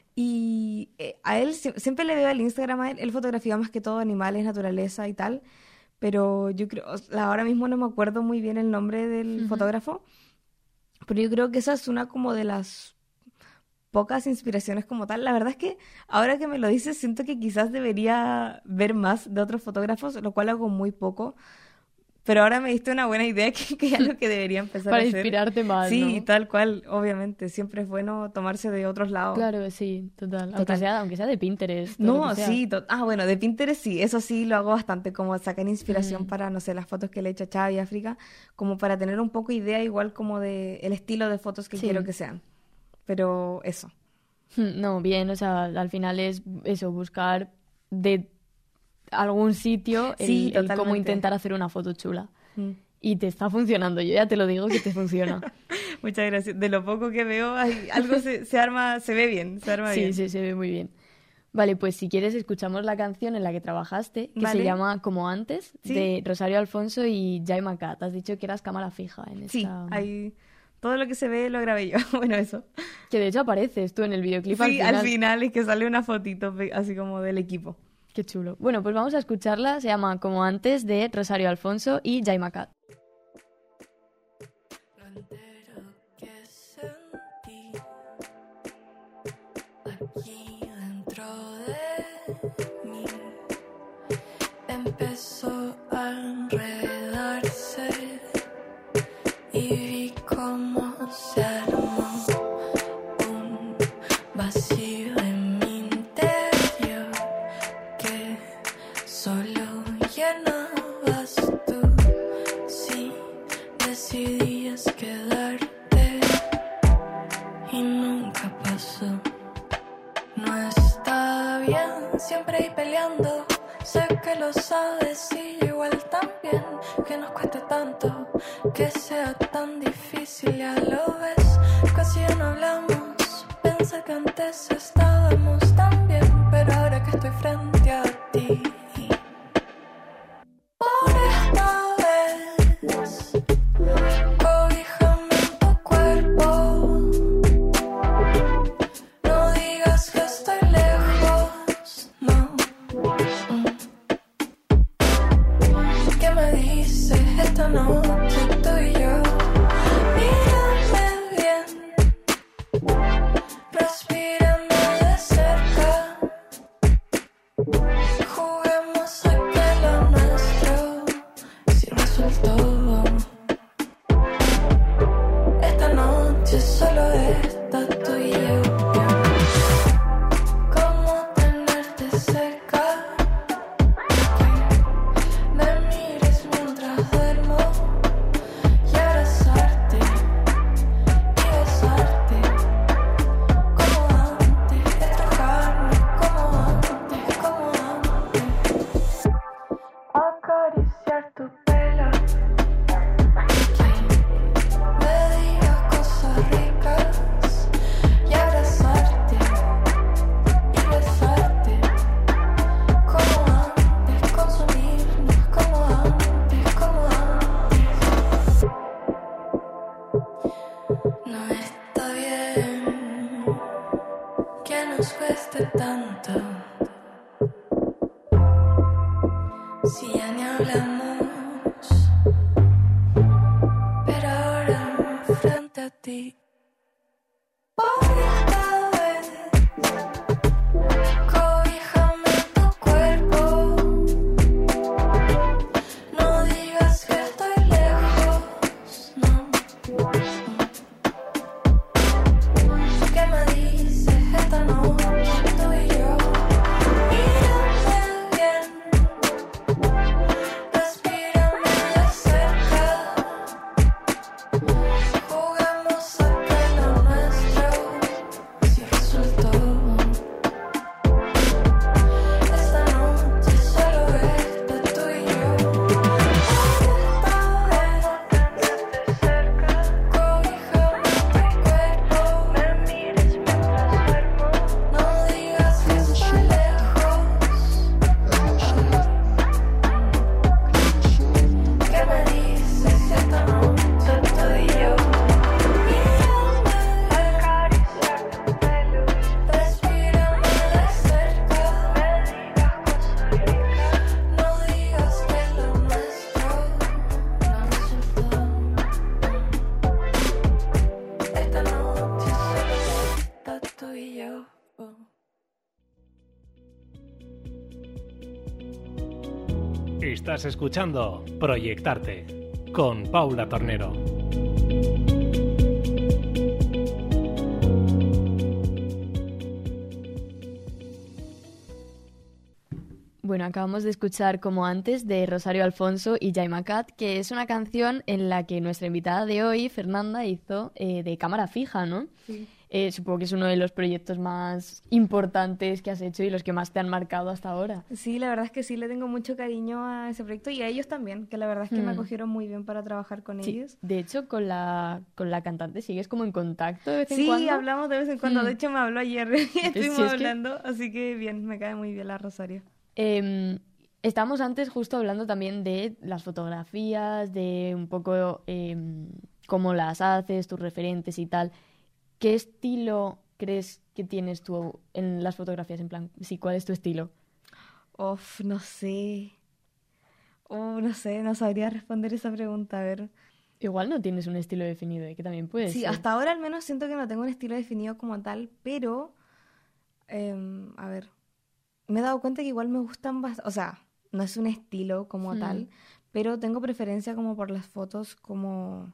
S3: Y a él siempre le veo el Instagram a él, él fotografía más que todo animales, naturaleza y tal, pero yo creo, ahora mismo no me acuerdo muy bien el nombre del fotógrafo, pero yo creo que esa es una como de las pocas inspiraciones como tal. La verdad es que ahora que me lo dices, siento que quizás debería ver más de otros fotógrafos, lo cual hago muy poco. Pero ahora me diste una buena idea que es algo que debería empezar
S2: Para
S3: a hacer.
S2: inspirarte más,
S3: Sí,
S2: ¿no?
S3: tal cual, obviamente. Siempre es bueno tomarse de otros lados.
S2: Claro, sí, total.
S3: Total.
S2: Aunque sea de Pinterest. o lo
S3: No,
S2: que sea.
S3: sí. Bueno, de Pinterest sí. Eso sí lo hago bastante, como sacar inspiración para, no sé, las fotos que le he hecho a Xavi África, como para tener un poco idea igual como de el estilo de fotos que
S2: Sí.
S3: quiero que sean. Pero eso.
S2: No, bien, o sea, al final es eso, buscar de algún sitio
S3: Sí,
S2: el cómo
S3: totalmente.
S2: intentar hacer una foto chula.
S3: Mm.
S2: Y te está funcionando, yo ya te lo digo que te funciona.
S3: Muchas gracias. De lo poco que veo, algo se arma, se ve bien, se arma
S2: Sí,
S3: bien.
S2: sí, se ve muy bien. Vale, pues si quieres escuchamos la canción en la que trabajaste, que
S3: Vale.
S2: se llama Como Antes,
S3: Sí.
S2: de Rosario Alfonso y Jaime Cat. Has dicho que eras cámara fija en esta...
S3: Sí, ahí todo lo que se ve lo grabé yo. Bueno, eso.
S2: Que de hecho apareces tú en el videoclip
S3: Sí, al final es que sale una fotito así como del equipo.
S2: Qué chulo. Bueno, pues vamos a escucharla. Se llama Como Antes, de Rosario Alfonso y Jaime Cat.
S5: Lo entero que sentí aquí dentro de mí empezó a enredarse y vi cómo se armó un vacío en mi interior que solo llenabas tú si decidías quedarte y nunca pasó. No está bien siempre ir peleando, sé que lo sabes y yo igual también, que nos cueste tanto, que sea tan difícil, ya lo ves, casi ya no hablamos, pensé que antes estábamos tan bien, pero ahora que estoy frente a ti, por esta vez, cobíjame en tu cuerpo. No digas que estoy lejos, no. ¿Qué me dices esta noche tú y yo? Mírame bien, respírame de cerca, juguemos Si ya ni hablamos, pero ahora frente a ti voy esta vez, cobíjame tu cuerpo, no digas que estoy lejos, no. ¿Qué me dices esta noche tú y yo? Mírame bien, respírame de cerca, jugamos a que lo nuestro sí resultó. Esta noche solo es de tú y yo. Esta vez, cerca, cobíjame tu cuerpo, me mires mientras duermo, no digas que estoy lejos. ¿Qué me dices esta noche tú y yo? Mírame, acariciar tu pelo, respírame de cerca, me digas cosas ricas, no digas que lo nuestro no resultó. Esta noche solo está tú y yo.
S1: Estás escuchando Proyectarte con Paula Tornero.
S2: Bueno, acabamos de escuchar como antes de Rosario Alfonso y Jaima Cat, que es una canción en la que nuestra invitada de hoy, Fernanda, hizo de cámara fija, ¿no?
S3: Sí.
S2: Supongo que es uno de los proyectos más importantes que has hecho y los que más te han marcado hasta ahora.
S3: Sí, la verdad es que sí le tengo mucho cariño a ese proyecto y a ellos también, que la verdad es que me acogieron muy bien para trabajar con
S2: Sí,
S3: ellos.
S2: de hecho, con la cantante sigues como en contacto de vez en
S3: Sí,
S2: cuando.
S3: hablamos de vez en cuando. De hecho, me habló ayer y estuvimos
S2: Sí, es que-
S3: hablando, así que bien, me cae muy bien la Rosario.
S2: Estábamos antes justo hablando también de las fotografías, de un poco cómo las haces, tus referentes y tal. ¿Qué estilo crees que tienes tú en las fotografías? En plan, sí, ¿cuál es tu estilo?
S3: Uf, no sé. No sé, no sabría responder esa pregunta. A ver.
S2: Igual no tienes un estilo definido, que también puede
S3: Sí,
S2: ser.
S3: hasta ahora al menos siento que no tengo un estilo definido como tal, pero, a ver, me he dado cuenta que igual me gustan bastante, o sea, no es un estilo como tal, pero tengo preferencia como por las fotos como,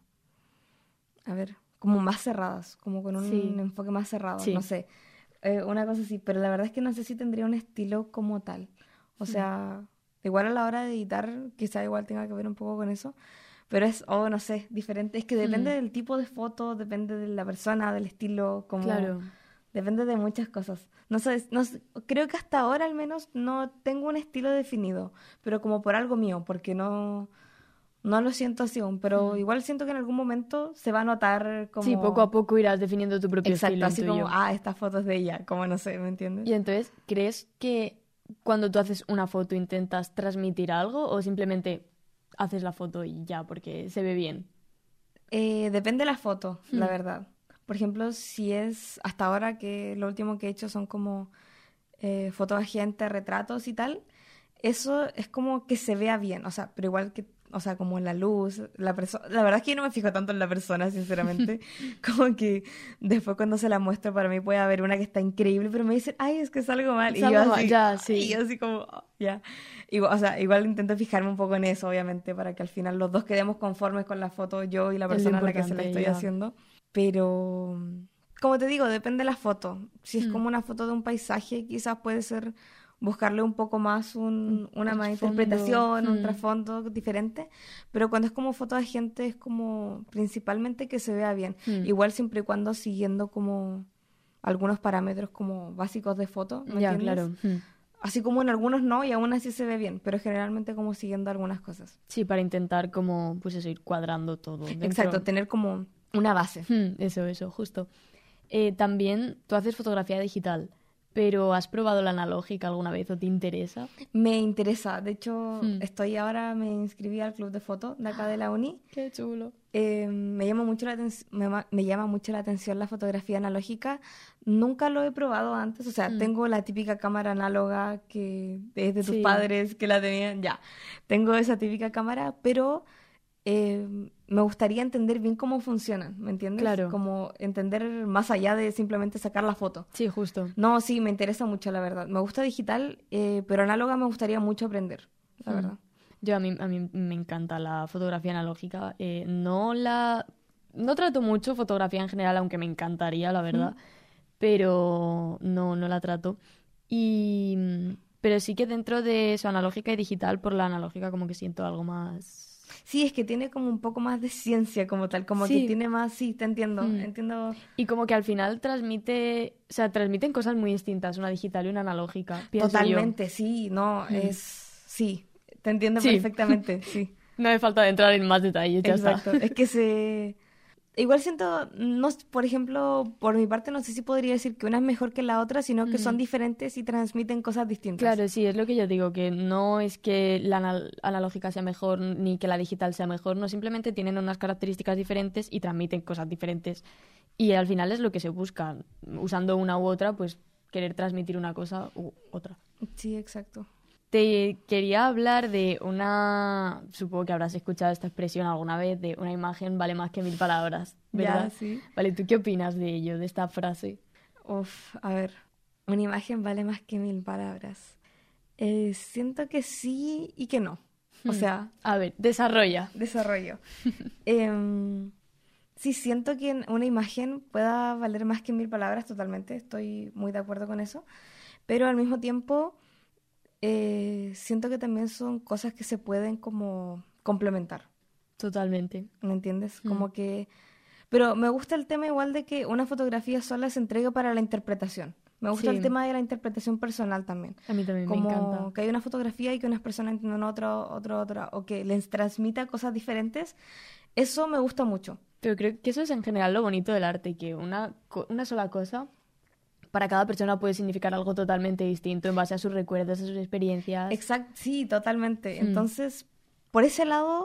S3: a ver, como más cerradas, como con un
S2: Sí.
S3: enfoque más cerrado,
S2: Sí.
S3: no sé, una cosa así, pero la verdad es que no sé si tendría un estilo como tal, o sea, igual a la hora de editar, quizá igual tenga que ver un poco con eso. Pero es, no sé, diferente. Es que depende del tipo de foto, depende de la persona, del estilo, como...
S2: Claro.
S3: Depende de muchas cosas. No sé, creo que hasta ahora al menos no tengo un estilo definido, pero como por algo mío, porque no lo siento así aún, pero igual siento que en algún momento se va a notar como...
S2: Sí, poco a poco irás definiendo tu propio
S3: Exacto,
S2: estilo.
S3: así
S2: intuyo.
S3: como, esta foto es de ella, como no sé, ¿me entiendes?
S2: Y entonces, ¿crees que cuando tú haces una foto intentas transmitir algo o simplemente haces la foto y ya, porque se ve bien?
S3: Depende de la foto, la verdad. Por ejemplo, si es hasta ahora que lo último que he hecho son como fotos de gente, retratos y tal, eso es como que se vea bien, o sea, pero igual que, o sea, como la luz, la persona, la verdad es que yo no me fijo tanto en la persona, sinceramente, como que después cuando se la muestro para mí puede haber una que está increíble, pero me dicen, ay, es que es algo mal, y yo
S2: Salgo
S3: así,
S2: mal, ya, sí.
S3: y yo así como, ya, igual, o sea, igual intento fijarme un poco en eso, obviamente, para que al final los dos quedemos conformes con la foto, yo y la
S2: Es lo
S3: persona a la que se la
S2: importante,
S3: estoy
S2: ya.
S3: haciendo. Pero, como te digo, depende de la foto. Si es como una foto de un paisaje, quizás puede ser buscarle un poco más una más
S2: trasfondo,
S3: interpretación, un trasfondo diferente. Pero cuando es como foto de gente, es como principalmente que se vea bien. Igual siempre y cuando siguiendo como algunos parámetros como básicos de foto, ¿me
S2: Ya,
S3: entiendes?
S2: claro.
S3: Así como en algunos no, y aún así se ve bien, pero generalmente como siguiendo algunas cosas.
S2: Sí, para intentar como, pues eso, ir cuadrando todo. dentro.
S3: Exacto, tener como una base.
S2: Eso, justo. También tú haces fotografía digital. pero ¿has probado la analógica alguna vez o te interesa?
S3: Me interesa. De hecho,
S2: Mm.
S3: me inscribí al club de fotos de acá de la uni.
S2: Qué chulo.
S3: Me llama mucho me llama mucho la atención la fotografía analógica. Nunca lo he probado antes. O sea, tengo la típica cámara análoga que es de tus
S2: Sí.
S3: padres que la tenían. Ya, tengo esa típica cámara, pero me gustaría entender bien cómo funcionan, ¿me entiendes?
S2: Claro.
S3: Como entender más allá de simplemente sacar la foto.
S2: Sí, justo.
S3: No, sí, me interesa mucho, la verdad. Me gusta digital, pero análoga me gustaría mucho aprender, la verdad.
S2: A mí me encanta la fotografía analógica. No trato mucho fotografía en general, aunque me encantaría, la verdad. Pero no la trato. Pero sí que dentro de eso, analógica y digital, por la analógica como que siento algo más...
S3: Sí, es que tiene como un poco más de ciencia como tal, como
S2: Sí.
S3: que tiene más, sí, te entiendo,
S2: Mm.
S3: entiendo.
S2: Y como que al final transmiten cosas muy distintas, una digital y una analógica, pienso yo.
S3: Totalmente, sí, no, sí, te entiendo
S2: Sí.
S3: perfectamente, sí.
S2: No hace falta entrar en más detalles, ya está.
S3: Exacto, es que igual siento, no, por ejemplo, por mi parte no sé si podría decir que una es mejor que la otra, sino que son diferentes y transmiten cosas distintas.
S2: Claro, sí, es lo que yo digo, que no es que la analógica sea mejor ni que la digital sea mejor, no, simplemente tienen unas características diferentes y transmiten cosas diferentes. Y al final es lo que se busca, usando una u otra, pues querer transmitir una cosa u otra.
S3: Sí, exacto.
S2: Te quería hablar de supongo que habrás escuchado esta expresión alguna vez, de una imagen vale más que 1000 palabras, ¿verdad?
S3: Ya, sí.
S2: Vale, ¿tú qué opinas de ello, de esta frase?
S3: Uf, a ver, una imagen vale más que 1000 palabras. Siento que sí y que no. O sea,
S2: A ver, desarrolla.
S3: desarrollo. Sí, siento que una imagen pueda valer más que 1000 palabras, totalmente. Estoy muy de acuerdo con eso. Pero al mismo tiempo, siento que también son cosas que se pueden como complementar.
S2: Totalmente.
S3: ¿Me entiendes? Como que... Pero me gusta el tema igual de que una fotografía sola se entrega para la interpretación. Me gusta
S2: Sí.
S3: el tema de la interpretación personal también.
S2: A mí también me
S3: Como
S2: encanta.
S3: que hay una fotografía y que unas personas entiendan otra, o que les transmita cosas diferentes. Eso me gusta mucho.
S2: Pero creo que eso es en general lo bonito del arte, que una sola cosa para cada persona puede significar algo totalmente distinto en base a sus recuerdos, a sus experiencias.
S3: Exacto, sí, totalmente. Entonces, por ese lado,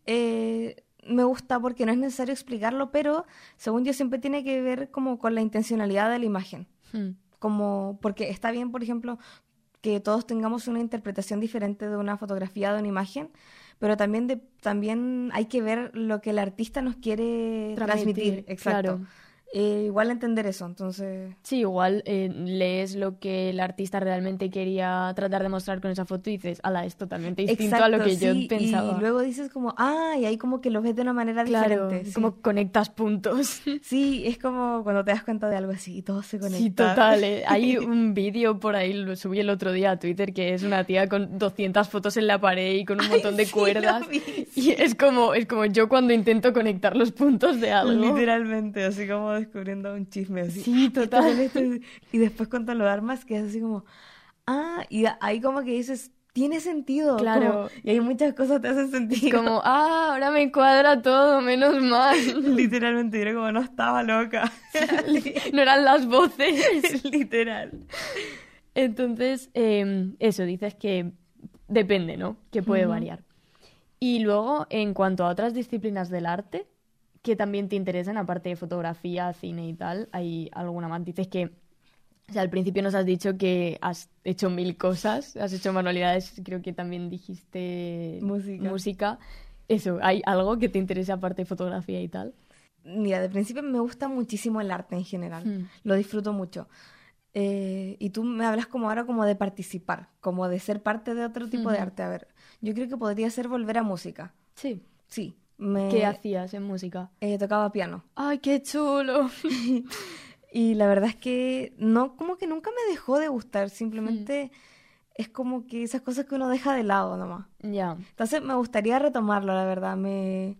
S3: me gusta porque no es necesario explicarlo, pero según yo siempre tiene que ver como con la intencionalidad de la imagen.
S2: Mm.
S3: Como, porque está bien, por ejemplo, que todos tengamos una interpretación diferente de una fotografía, de una imagen, pero también hay que ver lo que el artista nos quiere transmitir. Exacto.
S2: claro.
S3: Igual entender eso, entonces...
S2: Sí, igual lees lo que el artista realmente quería tratar de mostrar con esa foto y dices, ala, es totalmente distinto a lo que yo
S3: sí,
S2: pensaba.
S3: y luego dices como, y ahí como que lo ves de una manera
S2: Claro,
S3: diferente. Sí.
S2: como conectas puntos.
S3: Sí, es como cuando te das cuenta de algo así y todo se conecta.
S2: Sí, total. Hay un vídeo por ahí, lo subí el otro día a Twitter, que es una tía con 200 fotos en la pared y con un montón de
S3: sí,
S2: cuerdas.
S3: lo vi,
S2: Y es como yo cuando intento conectar los puntos de algo.
S3: Literalmente, así como descubriendo un chisme. Así.
S2: Sí, total.
S3: Y después cuando lo armas, quedas así como, y ahí como que dices, tiene sentido.
S2: Claro.
S3: como- y hay muchas cosas que te hacen sentido.
S2: Como, ahora me cuadra todo, menos mal.
S3: Literalmente, era como, no estaba loca.
S2: No eran las voces.
S3: Literal.
S2: Entonces, eso, dices que depende, ¿no? Que puede variar. Y luego, en cuanto a otras disciplinas del arte, que también te interesan, aparte de fotografía, cine y tal, ¿hay alguna más? Dices que, o sea, al principio nos has dicho que has hecho 1000 cosas, has hecho manualidades, creo que también dijiste música. Eso, ¿hay algo que te interese aparte de fotografía y tal?
S3: Mira, de principio me gusta muchísimo el arte en general. Lo disfruto mucho. Y tú me hablas como ahora como de participar, como de ser parte de otro tipo de arte. A ver, yo creo que podría ser volver a música.
S2: Sí.
S3: Sí.
S2: ¿Qué hacías en música?
S3: Tocaba piano.
S2: ¡Ay, qué chulo!
S3: Y la verdad es que no, como que nunca me dejó de gustar. Simplemente es como que esas cosas que uno deja de lado nomás.
S2: Ya.
S3: Entonces me gustaría retomarlo, la verdad. Me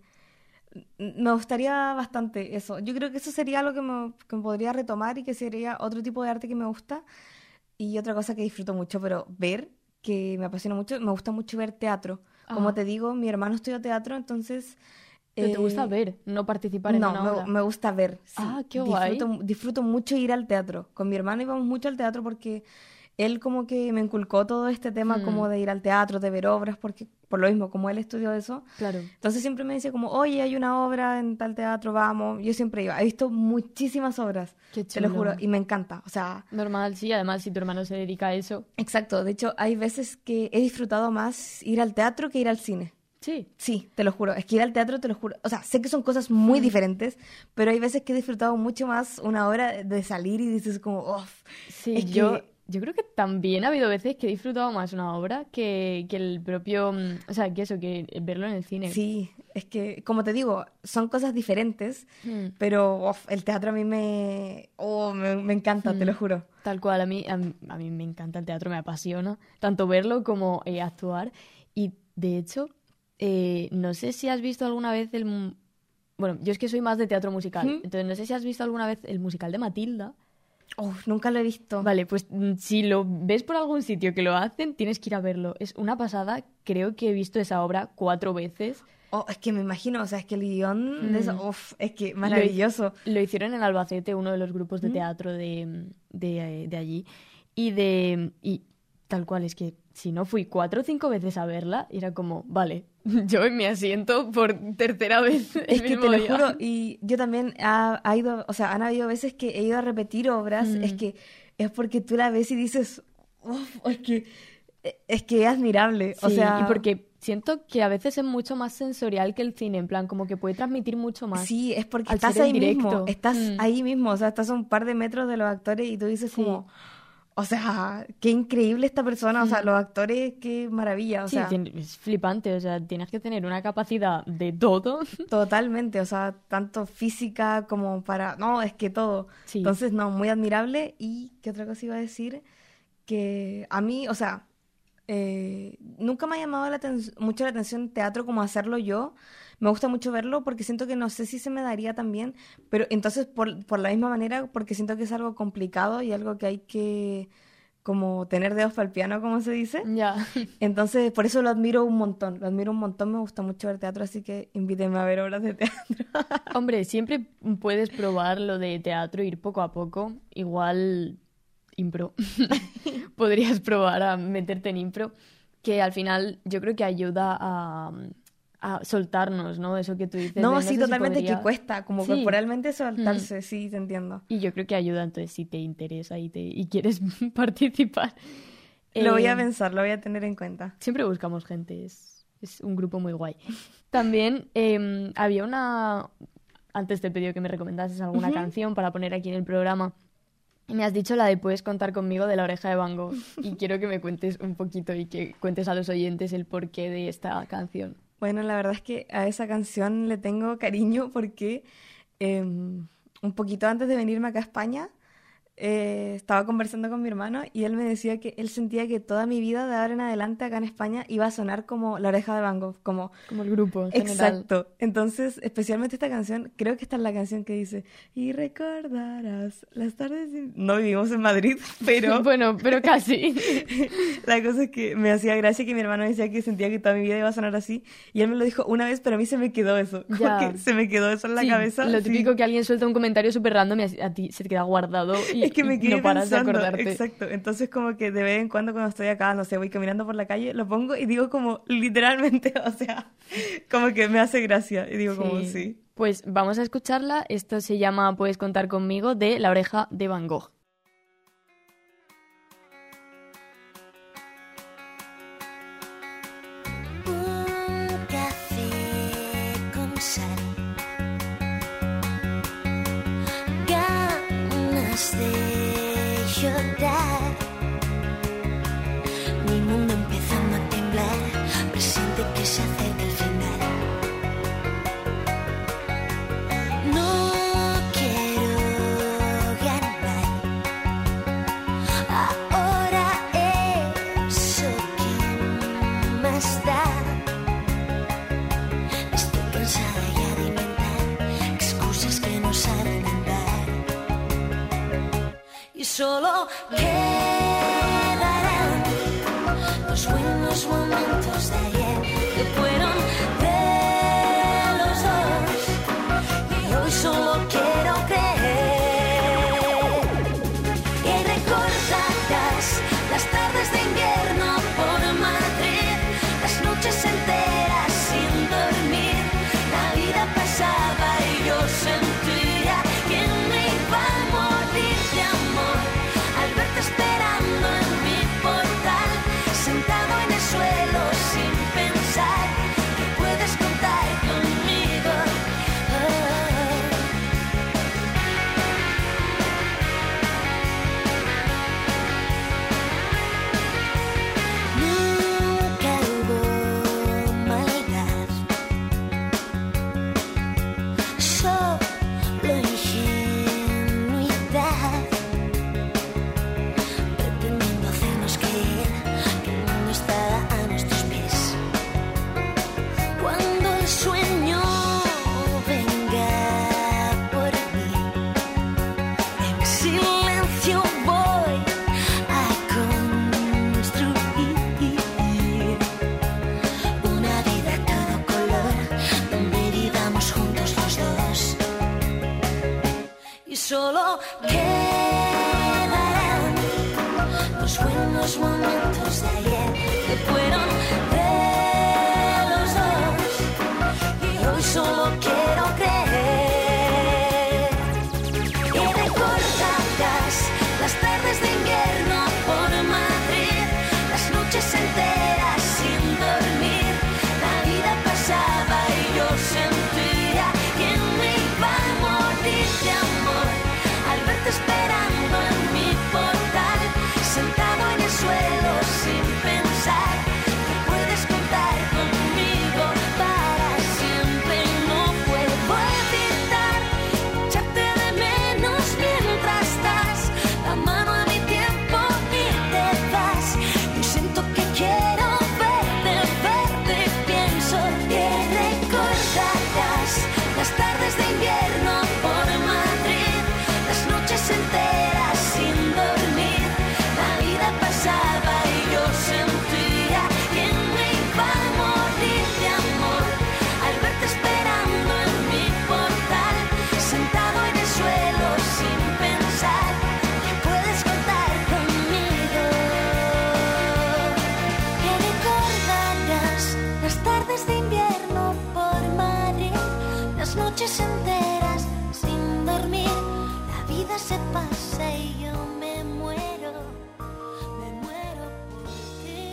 S3: gustaría bastante eso. Yo creo que eso sería algo que me podría retomar y que sería otro tipo de arte que me gusta. Y otra cosa que disfruto mucho, pero ver, que me apasiona mucho, me gusta mucho ver teatro. Como te digo, mi hermano estudia teatro, entonces
S2: Pero te gusta ver, no participar en una obra.
S3: No, me gusta ver. Sí.
S2: Ah, qué guay.
S3: Disfruto mucho ir al teatro. Con mi hermano íbamos mucho al teatro porque él como que me inculcó todo este tema como de ir al teatro, de ver obras, porque por lo mismo, como él estudió eso.
S2: Claro.
S3: Entonces siempre me decía como, oye, hay una obra en tal teatro, vamos. Yo siempre iba. He visto muchísimas obras,
S2: Qué
S3: te lo
S2: chulo.
S3: juro, y me encanta. O sea,
S2: Normal, sí, además si tu hermano se dedica a eso.
S3: exacto. De hecho, hay veces que he disfrutado más ir al teatro que ir al cine.
S2: Sí.
S3: Sí, te lo juro. Es que ir al teatro, te lo juro. O sea, sé que son cosas muy diferentes, pero hay veces que he disfrutado mucho más una hora de salir y dices como, uff.
S2: Sí,
S3: Es que-
S2: yo creo que también ha habido veces que he disfrutado más una obra que el propio... O sea, que eso, que verlo en el cine.
S3: Sí, es que, como te digo, son cosas diferentes, pero uf, el teatro a mí me encanta, te lo juro.
S2: Tal cual, a mí me encanta el teatro, me apasiona. Tanto verlo como actuar. Y, de hecho, no sé si has visto alguna vez Bueno, yo es que soy más de teatro musical. Entonces, no sé si has visto alguna vez el musical de Matilda.
S3: Uf, nunca lo he visto.
S2: Vale, pues si lo ves por algún sitio que lo hacen, tienes que ir a verlo. Es una pasada. Creo que he visto esa obra 4 veces.
S3: Oh, es que me imagino, o sea, es que el guión de eso, uf, es que maravilloso.
S2: Lo hicieron en Albacete, uno de los grupos de teatro de allí. Y tal cual, es que si no fui 4 o 5 veces a verla, era como, vale, yo en mi asiento por tercera vez el
S3: Es que
S2: mismo
S3: te lo
S2: día.
S3: juro, y yo también han habido veces que he ido a repetir obras, es que es porque tú la ves y dices, uf, es que es admirable, o
S2: Sí,
S3: sea...
S2: y porque siento que a veces es mucho más sensorial que el cine, en plan, como que puede transmitir mucho más.
S3: Sí, es porque
S2: al
S3: estás
S2: ser en
S3: ahí mismo,
S2: directo.
S3: estás ahí mismo, o sea, estás a un par de metros de los actores y tú dices
S2: Sí.
S3: como, o sea, qué increíble esta persona, o sea, los actores, qué maravilla, o
S2: Sí,
S3: sea,
S2: es flipante, o sea, tienes que tener una capacidad de todo.
S3: totalmente, o sea, tanto física como para, no, es que todo.
S2: Sí.
S3: Entonces, no, muy admirable. Y qué otra cosa iba a decir, que a mí, o sea, nunca me ha llamado mucho la atención teatro como hacerlo yo. Me gusta mucho verlo porque siento que no sé si se me daría tan bien, pero entonces por la misma manera, porque siento que es algo complicado y algo que hay que como tener dedos para el piano, como se dice.
S2: Ya.
S3: Entonces, por eso lo admiro un montón, me gusta mucho ver teatro, así que invítenme a ver obras de teatro.
S2: Hombre, siempre puedes probar lo de teatro, ir poco a poco. Igual impro. Podrías probar a meterte en impro, que al final yo creo que ayuda a soltarnos, ¿no? Eso que tú dices. de
S3: No,
S2: sé
S3: sí,
S2: si
S3: totalmente,
S2: podría-
S3: que cuesta, como
S2: Sí.
S3: corporalmente soltarse, sí, te entiendo.
S2: Y yo creo que ayuda, entonces, si te interesa y quieres participar.
S3: Lo voy a
S2: Eh,
S3: pensar, lo voy a tener en cuenta.
S2: Siempre buscamos gente, es un grupo muy guay. También había antes te he pedido que me recomendases alguna canción para poner aquí en el programa. Y me has dicho la de Puedes contar conmigo de La Oreja de Van Gogh. Y quiero que me cuentes un poquito y que cuentes a los oyentes el porqué de esta canción.
S3: Bueno, la verdad es que a esa canción le tengo cariño porque un poquito antes de venirme acá a España, estaba conversando con mi hermano y él me decía que él sentía que toda mi vida de ahora en adelante acá en España iba a sonar como La Oreja de Van Gogh, como...
S2: Como el grupo en general.
S3: Exacto. Entonces, especialmente esta canción, creo que esta es la canción que dice y recordarás las tardes... No vivimos en Madrid, pero
S2: Bueno, pero casi.
S3: la cosa es que me hacía gracia que mi hermano decía que sentía que toda mi vida iba a sonar así y él me lo dijo una vez, pero a mí se me quedó eso. Como
S2: Ya.
S3: que se me quedó eso en la
S2: Sí,
S3: cabeza.
S2: lo
S3: sí.
S2: típico que alguien suelta un comentario súper random y a ti se te queda guardado y,
S3: Es que me
S2: y
S3: quedé
S2: no paras
S3: pensando,
S2: de acordarte.
S3: exacto. Entonces como que de vez en cuando estoy acá, no sé, voy caminando por la calle, lo pongo y digo como literalmente, o sea, como que me hace gracia y digo como sí.
S2: Pues vamos a escucharla. Esto se llama Puedes contar conmigo, de La Oreja de Van Gogh.
S7: Un café con sal, ganas de llorar, mi mundo empezando a temblar, presiente que se acerca el final. No quiero ganar, ahora eso que más da. Estoy cansada ya de inventar excusas que no saben andar. Y solo quedarán los buenos momentos de ayer que fueron de los dos. las noches enteras sin dormir. La vida se pasa y yo me muero por ti.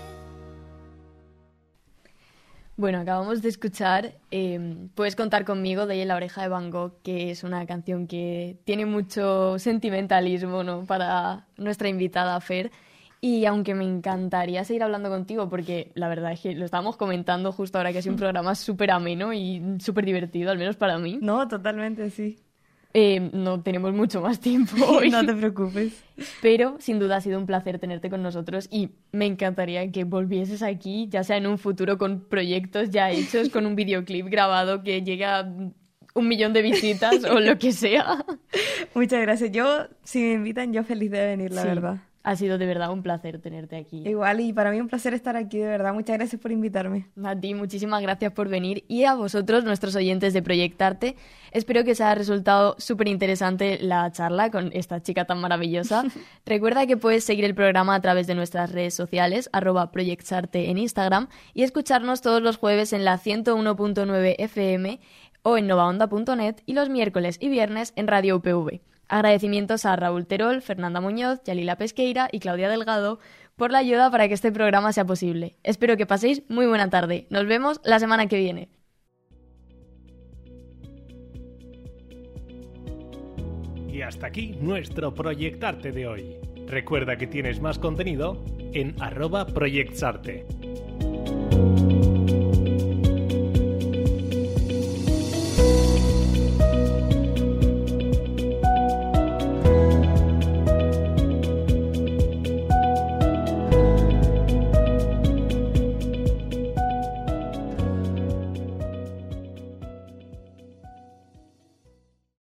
S2: Bueno, acabamos de escuchar Puedes contar conmigo de La oreja de Van Gogh, que es una canción que tiene mucho sentimentalismo, ¿no?, para nuestra invitada Fer. Y aunque me encantaría seguir hablando contigo, porque la verdad es que lo estábamos comentando justo ahora, que ha sido un programa súper ameno y súper divertido, al menos para mí.
S3: No, totalmente, sí.
S2: No tenemos mucho más tiempo hoy.
S3: No te preocupes.
S2: Pero sin duda ha sido un placer tenerte con nosotros y me encantaría que volvieses aquí, ya sea en un futuro con proyectos ya hechos, con un videoclip grabado que llegue a 1 millón de visitas o lo que sea.
S3: Muchas gracias. Yo, si me invitan, yo feliz de venir, la
S2: Sí,
S3: verdad.
S2: ha sido de verdad un placer tenerte aquí.
S3: Igual, y para mí un placer estar aquí, de verdad. Muchas gracias por invitarme.
S2: A ti, muchísimas gracias por venir y a vosotros, nuestros oyentes de Proyectarte. Espero que os haya resultado súper interesante la charla con esta chica tan maravillosa. Recuerda que puedes seguir el programa a través de nuestras redes sociales, @Proyectarte en Instagram, y escucharnos todos los jueves en la 101.9 FM o en novaonda.net y los miércoles y viernes en Radio UPV. Agradecimientos a Raúl Terol, Fernanda Muñoz, Yalila Pesqueira y Claudia Delgado por la ayuda para que este programa sea posible. Espero que paséis muy buena tarde. Nos vemos la semana que viene.
S1: Y hasta aquí nuestro Proyectarte de hoy. Recuerda que tienes más contenido en @Proyectarte.